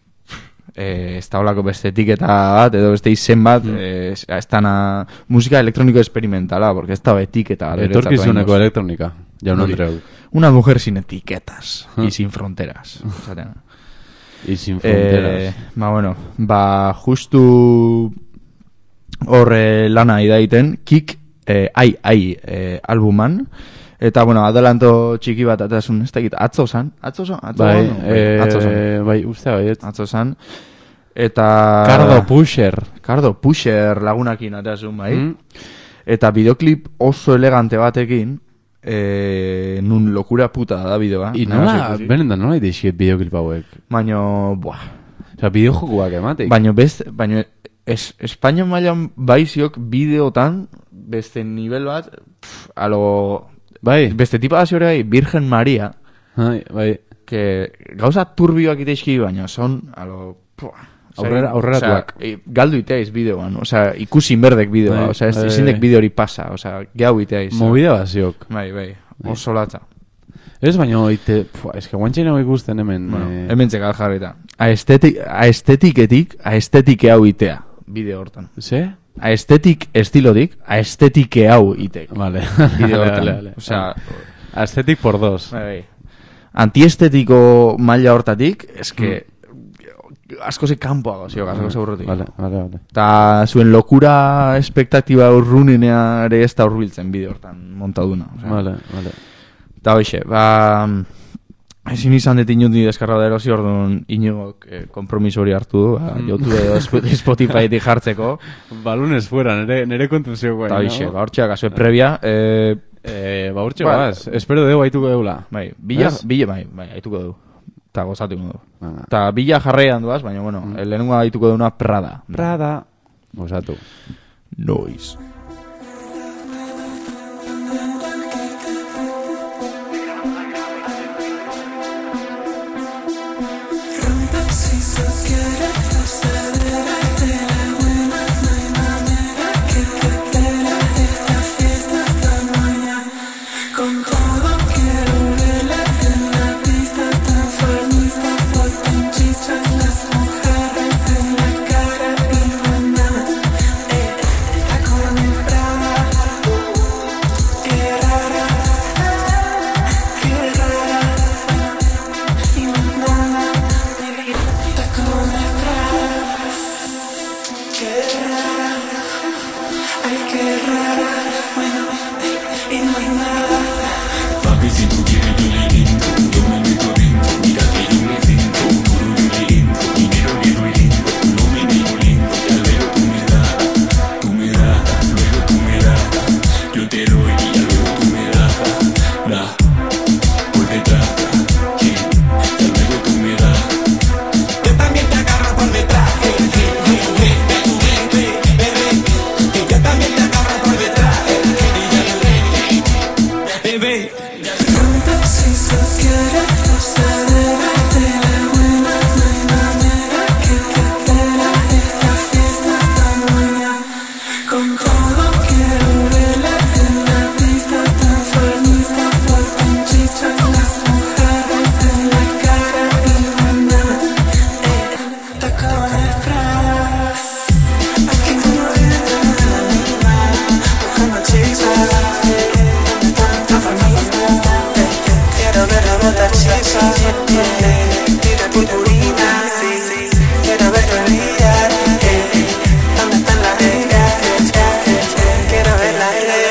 Eh, ez da holako beste etiketa bat, edo beste izen bat, mm. eh, ez dana musika elektroniko esperimentala, porque ez da etiketa bat. Etorkizuneko elektronika. Jaun Hori. Andreu. Una mujer sin etiquetas y sin fronteras. esaten. Y sin fronteras. Eh, ba, bueno, ba, justu horre lana idaiten, Kik, eh, ai, ai, eh, albuman, eta, bueno, adelanto txiki bat atasun, ez dakit, atzo zan, atzo zan, atzo Bai, zan, eh, atzo zan, bai, uste baiet. atzo zan, eta... Cardo Pusher. Cardo Pusher lagunakin atasun, bai, Mm. eta videoklip oso elegante batekin, eh, nun lokura puta da bideoa. I nahi nola, bazo ikusi. benetan nola ideixiet bideoklip hauek? Baino, buah, Osa, bideojokuak ematik. baino best, baino es, Espainia mailan baiziok bideotan beste nivel bat, pff, alo, Bai, beste tipa da ziore Virgen Maria, bai, bai. que gauza turbioak iteizki baino, son, alo, puah, Aurrera- aurreratuak. Osea, galdu iteiz bideoan, osea, ikusi berdek bideoa, Bai, osea, ez bai, ezin dek bai. bideo hori pasa, osea, gehu iteiz. Movida baziok. Bai, bai, oso latza. Ez, baina oite, pua, eske guantxein hau ikusten hemen. Bueno, eh, hemen txekal jarrita. Aestetik, aestetiketik, aestetike hau itea, bideo hortan. Ze? Aestetik estilotik, aestetike hau itek. Vale. Bideo Vale, hortan. vale, vale. Osea, Aesthetic por dos. bai, bai. Antiestetiko maila hortatik, eske, askozik kanpoago, zio, asko zeurrotik. Vale, vale, vale. Ta zuen lokura espektatiba urrunenea ere ez da urbiltzen bideo hortan montaduna. Osea. Vale, vale. Ta hoxe, ba... Ezin izan dut inundi deskarra da erosi, orduan Iñigok eh, kompromiso hori hartu du, ba, YouTube edo Sp- Spotifyetik jartzeko. Balones fuera, nere, nere kontuzioa. Ta hoxe, ba, hortxeak azue previa, eh, Eh, ba, urtxe Ba- guaz. Espero dugu haituko deula. bai, bila, Ez? bila, bai, bai, haituko du. Ta gozatuko du. Ah. Ta bila jarraian duaz, baina, bueno, mm. lehenengo haituko duna Prada. Prada. Gozatu. Noise. Con todo quiero verla en la pista tan solista, potencistas las mujeres en la cara y no hay nada. Eh, tacones Prada, qué rara, qué rara, y no hay nada. Tacones Prada, qué rara, ay qué rara, bueno, y no hay nada. Yo también te agarro por detrás, hey, hey, hey, baby. Pregunta si se quiere proceder de la buena, no hay manera que te espera esta fiesta tan buena. Con todo quiero verla en la pista tan fanista, portan chispas las mujeres en la cara y banda. Eh, tacones bras, aquí como viene la misma, buscando chispas. Quiero ver la bota chispa, tira purpurina, quiero ver brillar, ¿dónde están las ellas? Quiero verla,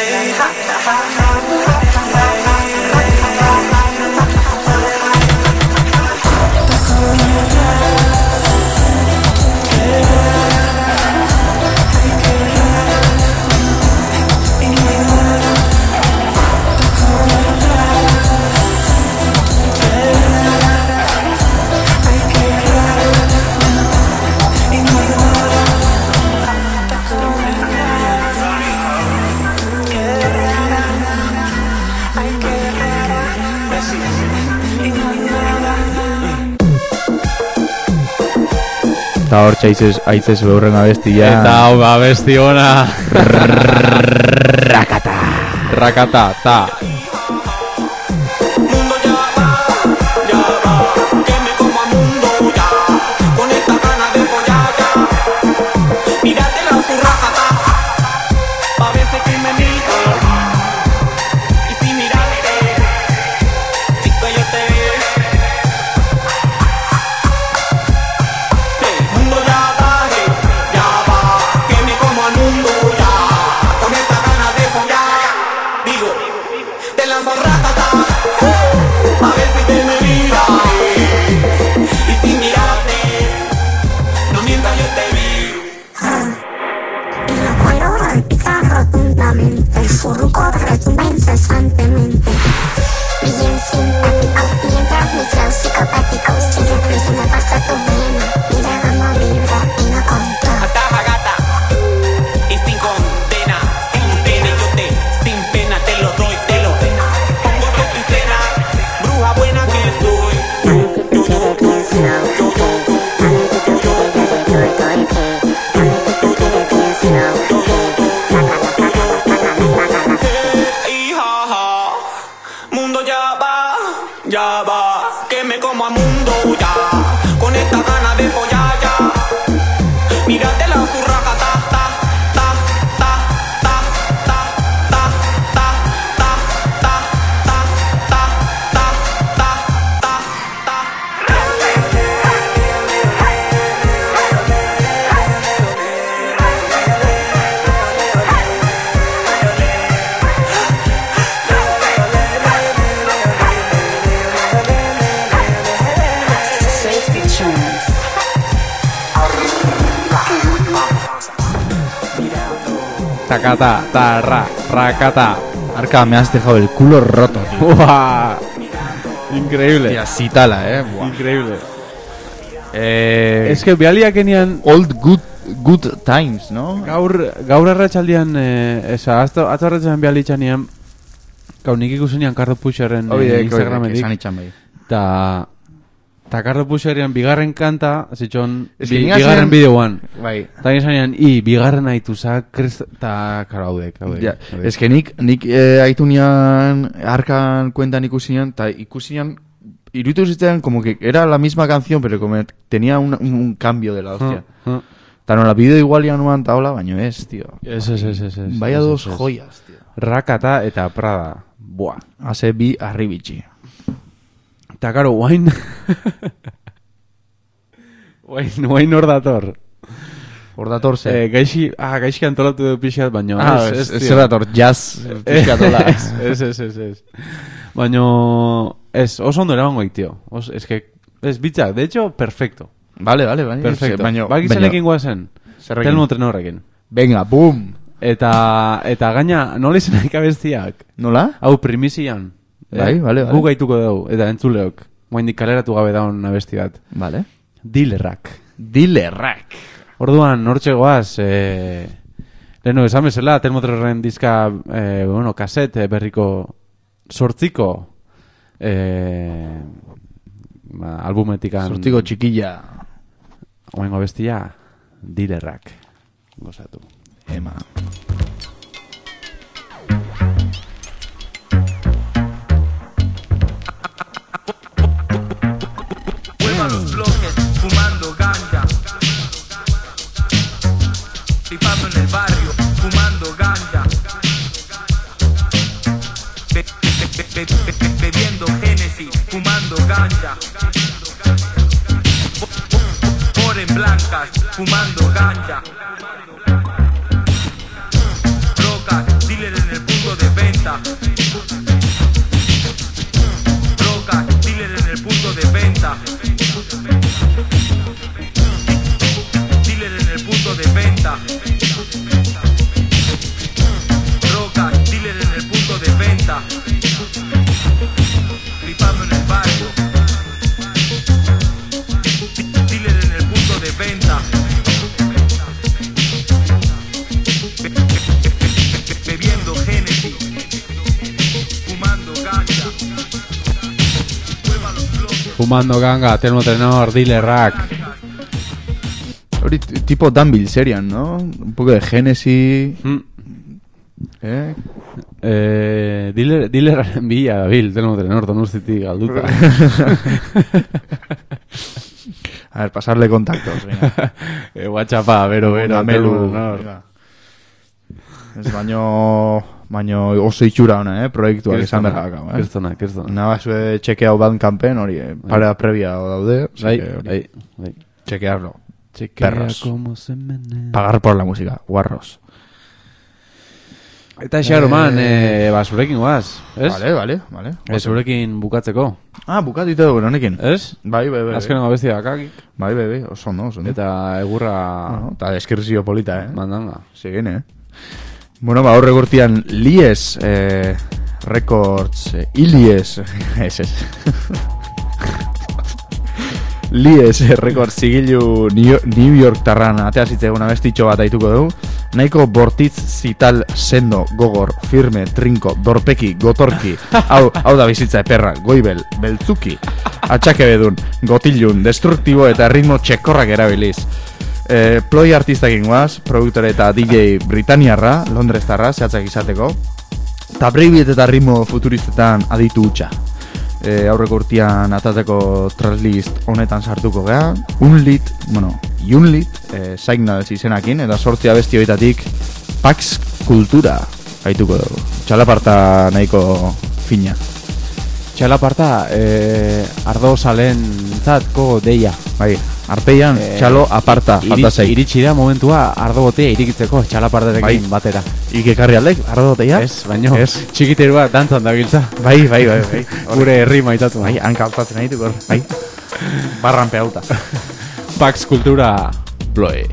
Eta hor txaitzez, aitzez behurren abestia. Eta hau abesti ona. Rakata. Rakata, ta. mundo ya va, ya va, que me como a mundo ya, con esta gana de follar ya. Mírate la zurracata, pa' veces que me mira, y si miraste, chico yo te veo. Sí, mundo ya va, eh, ya va, que me como al mundo ya, con esta gana de follar. Digo, te lanzo racata, a ver si te me mira, y si miraste, no mientas yo te vi. Y la cuero palpita rotundamente, el furruco retumba incesantemente. Bien simpático, mientras mi flow psicopático sigue fluyendo pasa tu vena. Mira cómo vibra y no control. Ataja gata, y sin condena, sin pena yo te, sin pena te lo doy, te lo pongo sobre tu cena, bruja buena que soy. Yo, yo, yo, yo, yo, yo, y jaja, mundo ya va, ya va, que me como a mundo ya, con esta gana de follar ya. Mírate la zurraca, ta, ta, ta, ta, ta, ta, ta, ta, ta, ta, ta, ta, ta, ta, ta, ta. Safety insurance. Takata, ta, ra, rakata. Arca, me has dejado el culo roto, tío. Buah. Increíble. Tía, citala, eh. Buah. Increíble. Eh, Es que bialiak enian Old good, good times, ¿no? gaur, gaur arratsaldean, eh, esa, atzo atzo arratsaldean bialitxanian, gau nik ikusenean Cardo Pusherren eh, Oide, Instagrametik. esan itxan bai. Ta, ta Cardo Pusherren bigarren kanta, zitxon, Es que bi, nik bigarren hasian- bideoan. Bai. Ta esanean, i, bigarren aituzak, krist, ta, karo, haudek, haudek. Ja, haudek. es que nik, nik eh, aitunean, arkan kuentan ikusinean, ta ikusinean, iruditu zitzaidan como que era la misma canción, pero como tenía un, un, un cambio de la hostia. Ah, ah. Ta no la bideo igual ya nuan taola, baino ez, tío. Ez, ez, ez, ez, ez. Vaya ez, dos ez, ez. joyas, tío. Rakata eta Prada. Buah. Hace bi arribitxi. Ta, karo, guain... guain, guain hor dator. Hor dator ze. Eh, gaixi, ah, gaixi antolatu du pixat, baino. ah, ez, ez, ez, ez tío. dator, jazz, Eh, pixkatola. Ez, ez, ez, ez. Baino, ez, oso ondo erabangoik, tío. Os, es que, ez, bitzak, de hecho, perfecto. Vale, vale, vale. Perfecto. Baino, Bakizenekin guazen. Zerrekin? Telmo Trenorrekin. Venga, boom. Eta, eta gaina, nola izenak abestiak? Nola? Hau, primizian. Bai, bale, bale. Gu gaituko dugu, eta entzuleok. Guaindik kaleratu gabe daun abesti bat. Vale. Dilerrak. Dilerrak. Orduan, hortxe goaz, eh, lehenu esan bezala, Telmo Trenorren diska, eh, bueno, kaset eh, berriko sortziko eh, ba, albumetikan Sortiko txikilla. oengo bestia Dealerrak gozatu. Ema. Mueva los bloques, fumando ganja. Flipando en el barrio, fumando ganja. Be- be- be- be- be- be- bebiendo Genesis, fumando ganja. Por en blancas, fumando ganja. Drogas, dealer en el punto de venta. Drogas, dealer en el punto de venta. Dealer en el punto de venta. Drogas, dealer en el punto de venta. Flipando en el barrio. Dealer en el punto de venta. Be- be- be- be- Bebiendo Genesis. Fumando ganja. Mueva los bloques. Fumando ganga, Telmo Tenor, Dealerrak. Hori t- tipo Dan Bilzerian, ¿no? Un poco de Genesis. Mm. ¿Eh? Eh, dealer, dealeraren bila, Bil, Telmo Tenor, Donostitik galduta. A ver, pasarle contactos, venga. eh, WhatsAppa, bero, bero, Gamelu, Telmo Tenor. venga. Ez baino, baino oso itxura ona, eh? Proiektuak izan behar gakau, eh? Kristona, kristona. Nabazue txekeau Bandcampen, hori, eh, para previa daude. así Bai, que hori, bai, bai. Chequearlo. Chequea Perros. como se menea. Pagar por la música, guarros. Eta xaroman, eh, ba, zurekin guaz, ez? Vale, vale, vale. Eh, zurekin bukatzeko, Ah, bukatito dugu honekin. ez? Bai, bai, bai. Azkenengo bestia bakakik. Bai, bai, bai, oso ondo, oso ondo. Eta egurra Bueno, eta deskripzio polita, eh? mandanga. Siguen, eh? Bueno, ba, horre gurtian Lies eh, Records, eh, Ilies, ez, ez. Lies eh, Records zigilu New, New York tarran atea zitzeguna bestitxo bat aituko dugu. Nahiko bortitz zital sendo, gogor, firme, trinko, dorpeki, gotorki. Hau, hau da bizitza eperra, goibel, beltzuki. Atxake bedun, gotilun, destruktibo eta ritmo txekorrak erabiliz. Eh, ploi artistakin guaz, produktore eta D J Britaniarra, Londres tarra, zehatzak izateko. Eta breakbeat eta ritmo futuristetan aditu hutsa. E, aurreko urtean atateko translist honetan sartuko gea. Unlit, bueno, Unlit, e, Signals izenakin, eta sortzia besti hoitatik Pax Kultura gaituko dugu. Txalaparta nahiko fina. Txalaparta, eh, ardo salen zatko deia. Bai, arpeian Eh, txalo aparta, falta Iritsi, zei. iritsi da momentua ardo botea irikitzeko txalapartarekin Bai. batera. Ikekarri aldek, ardo teia? Ez, baino, Ez. txikiterua dantzan da giltza. Bai, bai, bai, bai. Gure herri maitatu. Bai, hanka altatzen nahi dukor. Bai. Barran pehauta. Pax Kultura Bloe.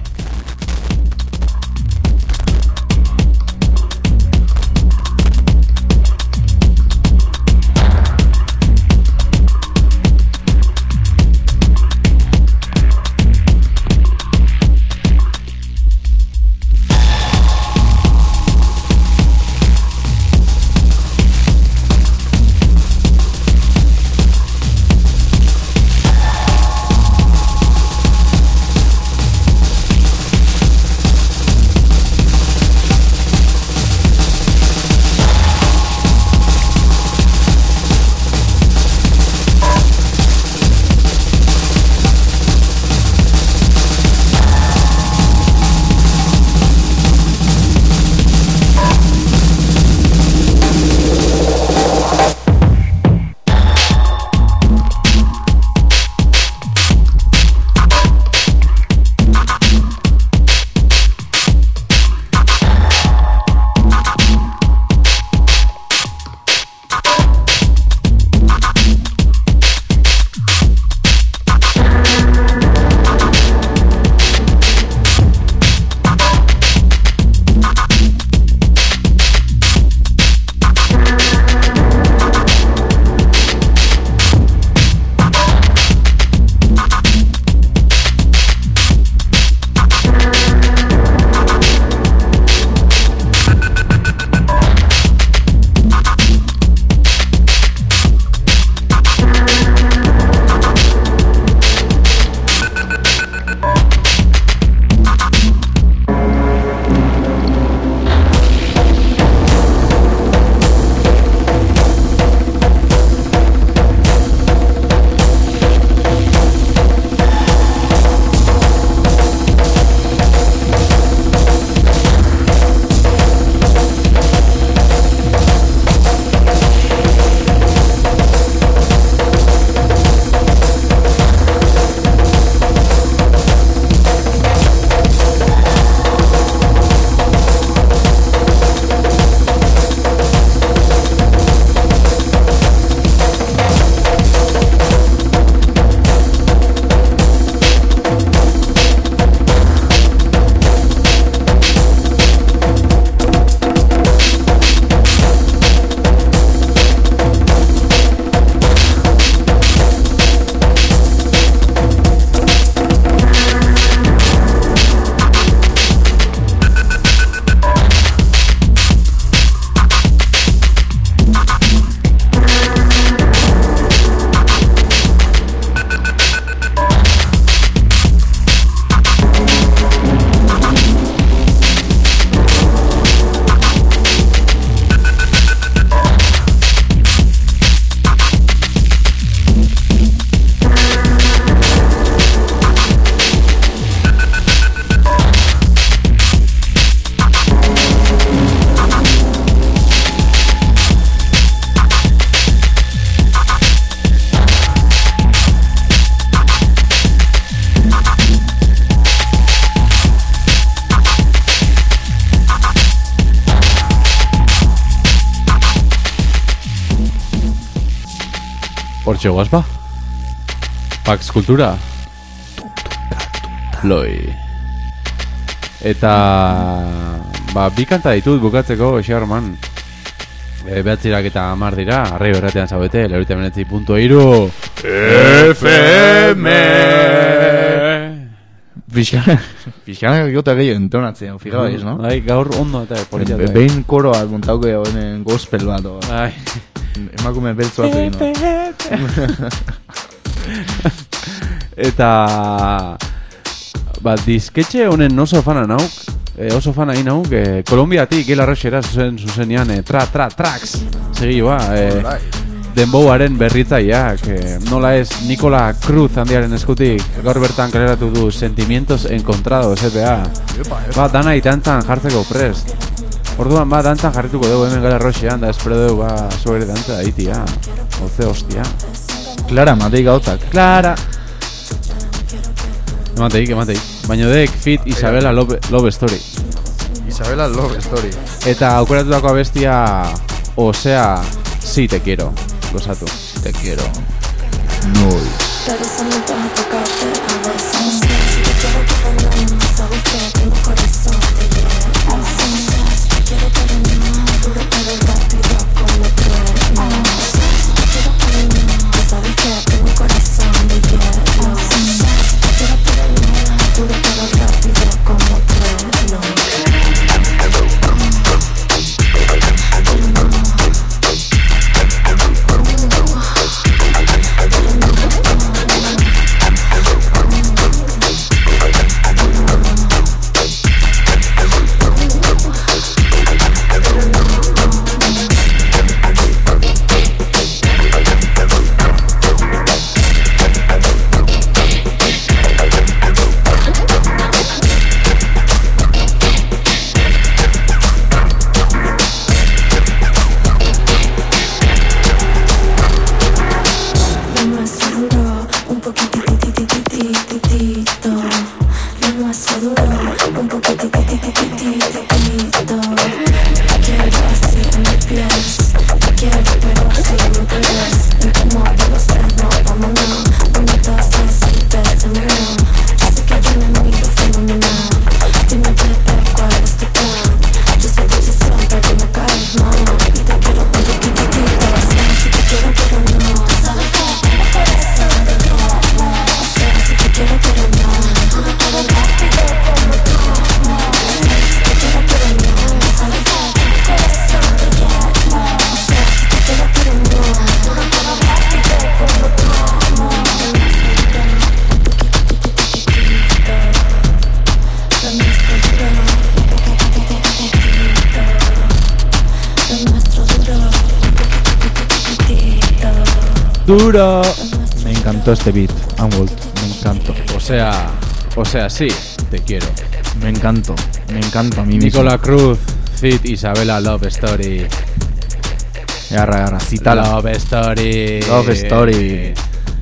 Hortxe goaz ba Pax Kultura Loi Eta ba, bi kanta ditut bukatzeko Xarman e, behatzirak eta amar dira Arrei berratean zaudete Lerita menetzi punto iru F M Pixkanak gota gehiago entonatzen, fija baiz, no? Bai, gaur ondo eta polita. Be, behin koroa montauke honen gospel bat, o. Bai. Emakume beltzu bat egin, no? Eta ba, disketxe honen oso fana nauk e, Oso fana egin nauk e, Kolombiatik gela rexera zuzen zuzenean e, Tra, tra, tracks Segioa e, Denbouaren berritzaileak eh, nola ez Nikola Cruz handiaren eskutik gaur bertan kaleratu du Sentimientos Encontrados E P A ba, dana itantzan jartzeko prest orduan ba, dantzan jarrituko dugu hemen gara roxean da espero dugu ba, zuere dantza itia oze hostia Clara, mateik gautak Clara Emateik, emateik baina dek fit Isabela Love, Love Story Isabela Love Story eta aukeratutako abestia Osea, sí te quiero Gozatu. Te quiero. No. Pero solo para tocarte, a ver si no sé si te quiero, pero no, sabes que tengo corazón. No sé si quiero, pero no, duro pero rápido como trueno. No sé si te quiero, pero no, sabes que tengo corazón de hielo. No sé si te quiero, pero no, duro pero rápido como trueno. Duro. Me encantó este beat, Unwold, me encantó. O sea, o sea, sí, te quiero. Me encantó, me encanta a mí mismo. Nicola Cruz, Fit Isabela Love Story. Garra, garra, zitala. Love Story. Love Story.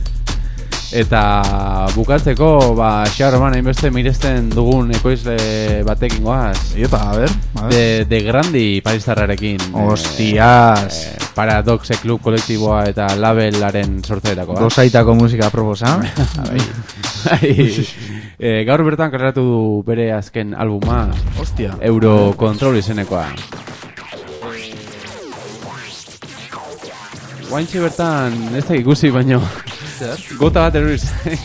Eta bukatzeko, ba, Xarman hainbeste miresten dugun ekoizle batekin goaz. Eta, a ver, a ver. De, de Grandi paristarrarekin. Hostias. Eh, Paradoxe Club kolektiboa eta labelaren sortzeetako. Dosaitako musika proposa. eh, gaur bertan kaleratu du bere azken albuma. Hostia. Eurocontrol izenekoa. Guaintxe bertan, ez da ikusi baino. Gota bat eruriz.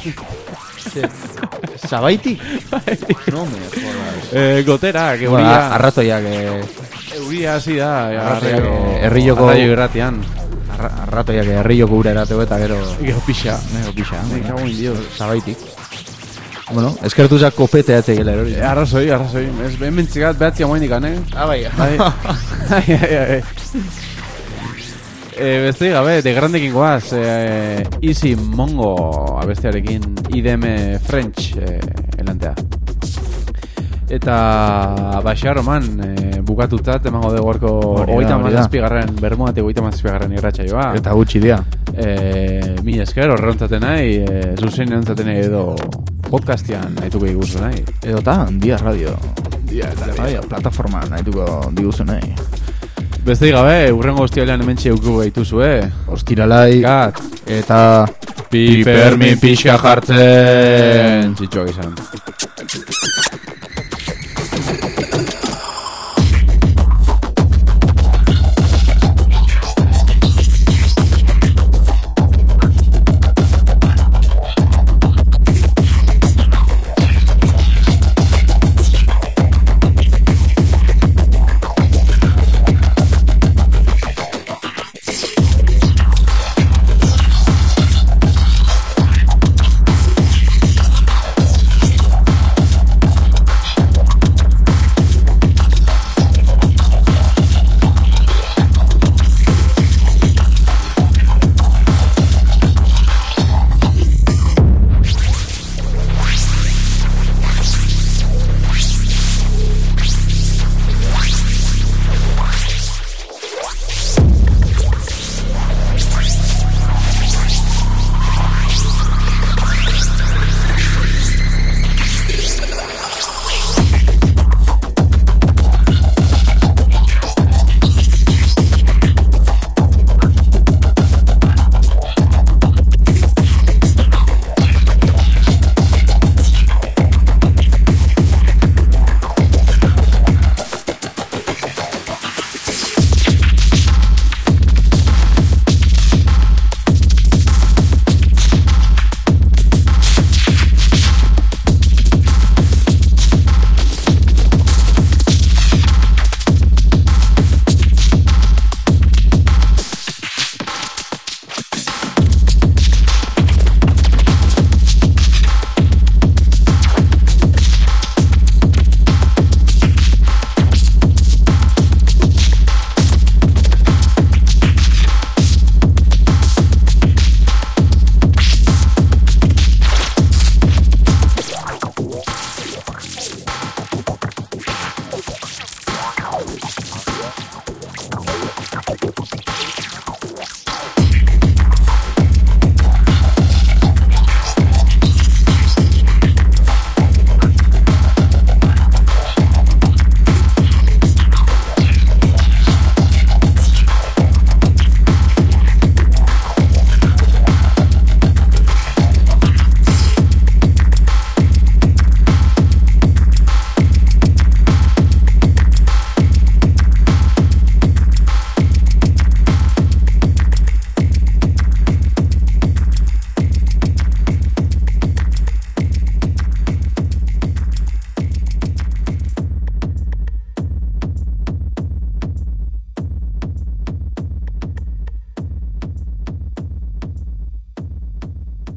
Zabaitik? No me jodas. Eh, gotera, que bueno, euria. Arratoiak, eh. Euria hasi da. Arratoiak, herrioko. Arraio irratian. Arratoiak, herrioko gure erateko eta gero. Gero pixa. Gero pixa. Gero indio. Zabaitik. Bueno, eskertu za kopete atzekela erori. Eh, arrazoi, arrazoi. Ez ben bentzigat behatzia moinikan, eh? Ah, bai. Ai, ai, ai. Eh, beste gabe, de grandekin goaz, eh, Easy Mongo abestearekin I D M French eh, elantea. Eta Baxar Roman eh, bukatutzat emango dugu gorko hogeita mazazpigarren bermuatik hogeita mazazpigarren irratsaioa. Eta gutxi dia. Eh, mi esker horreontaten nahi, eh, zuzen erontaten nahi edo podcastian nahituko diguzu nahi. Edo ta, Dia Radio. Dia Radio. Plataforma nahituko diguzu nahi. Besteik gabe, urrengo ostiralean hementxe euku gaituzu, eh? Ostiralai Gat. eta pipermin pixka jartzen. Txitxoak izan.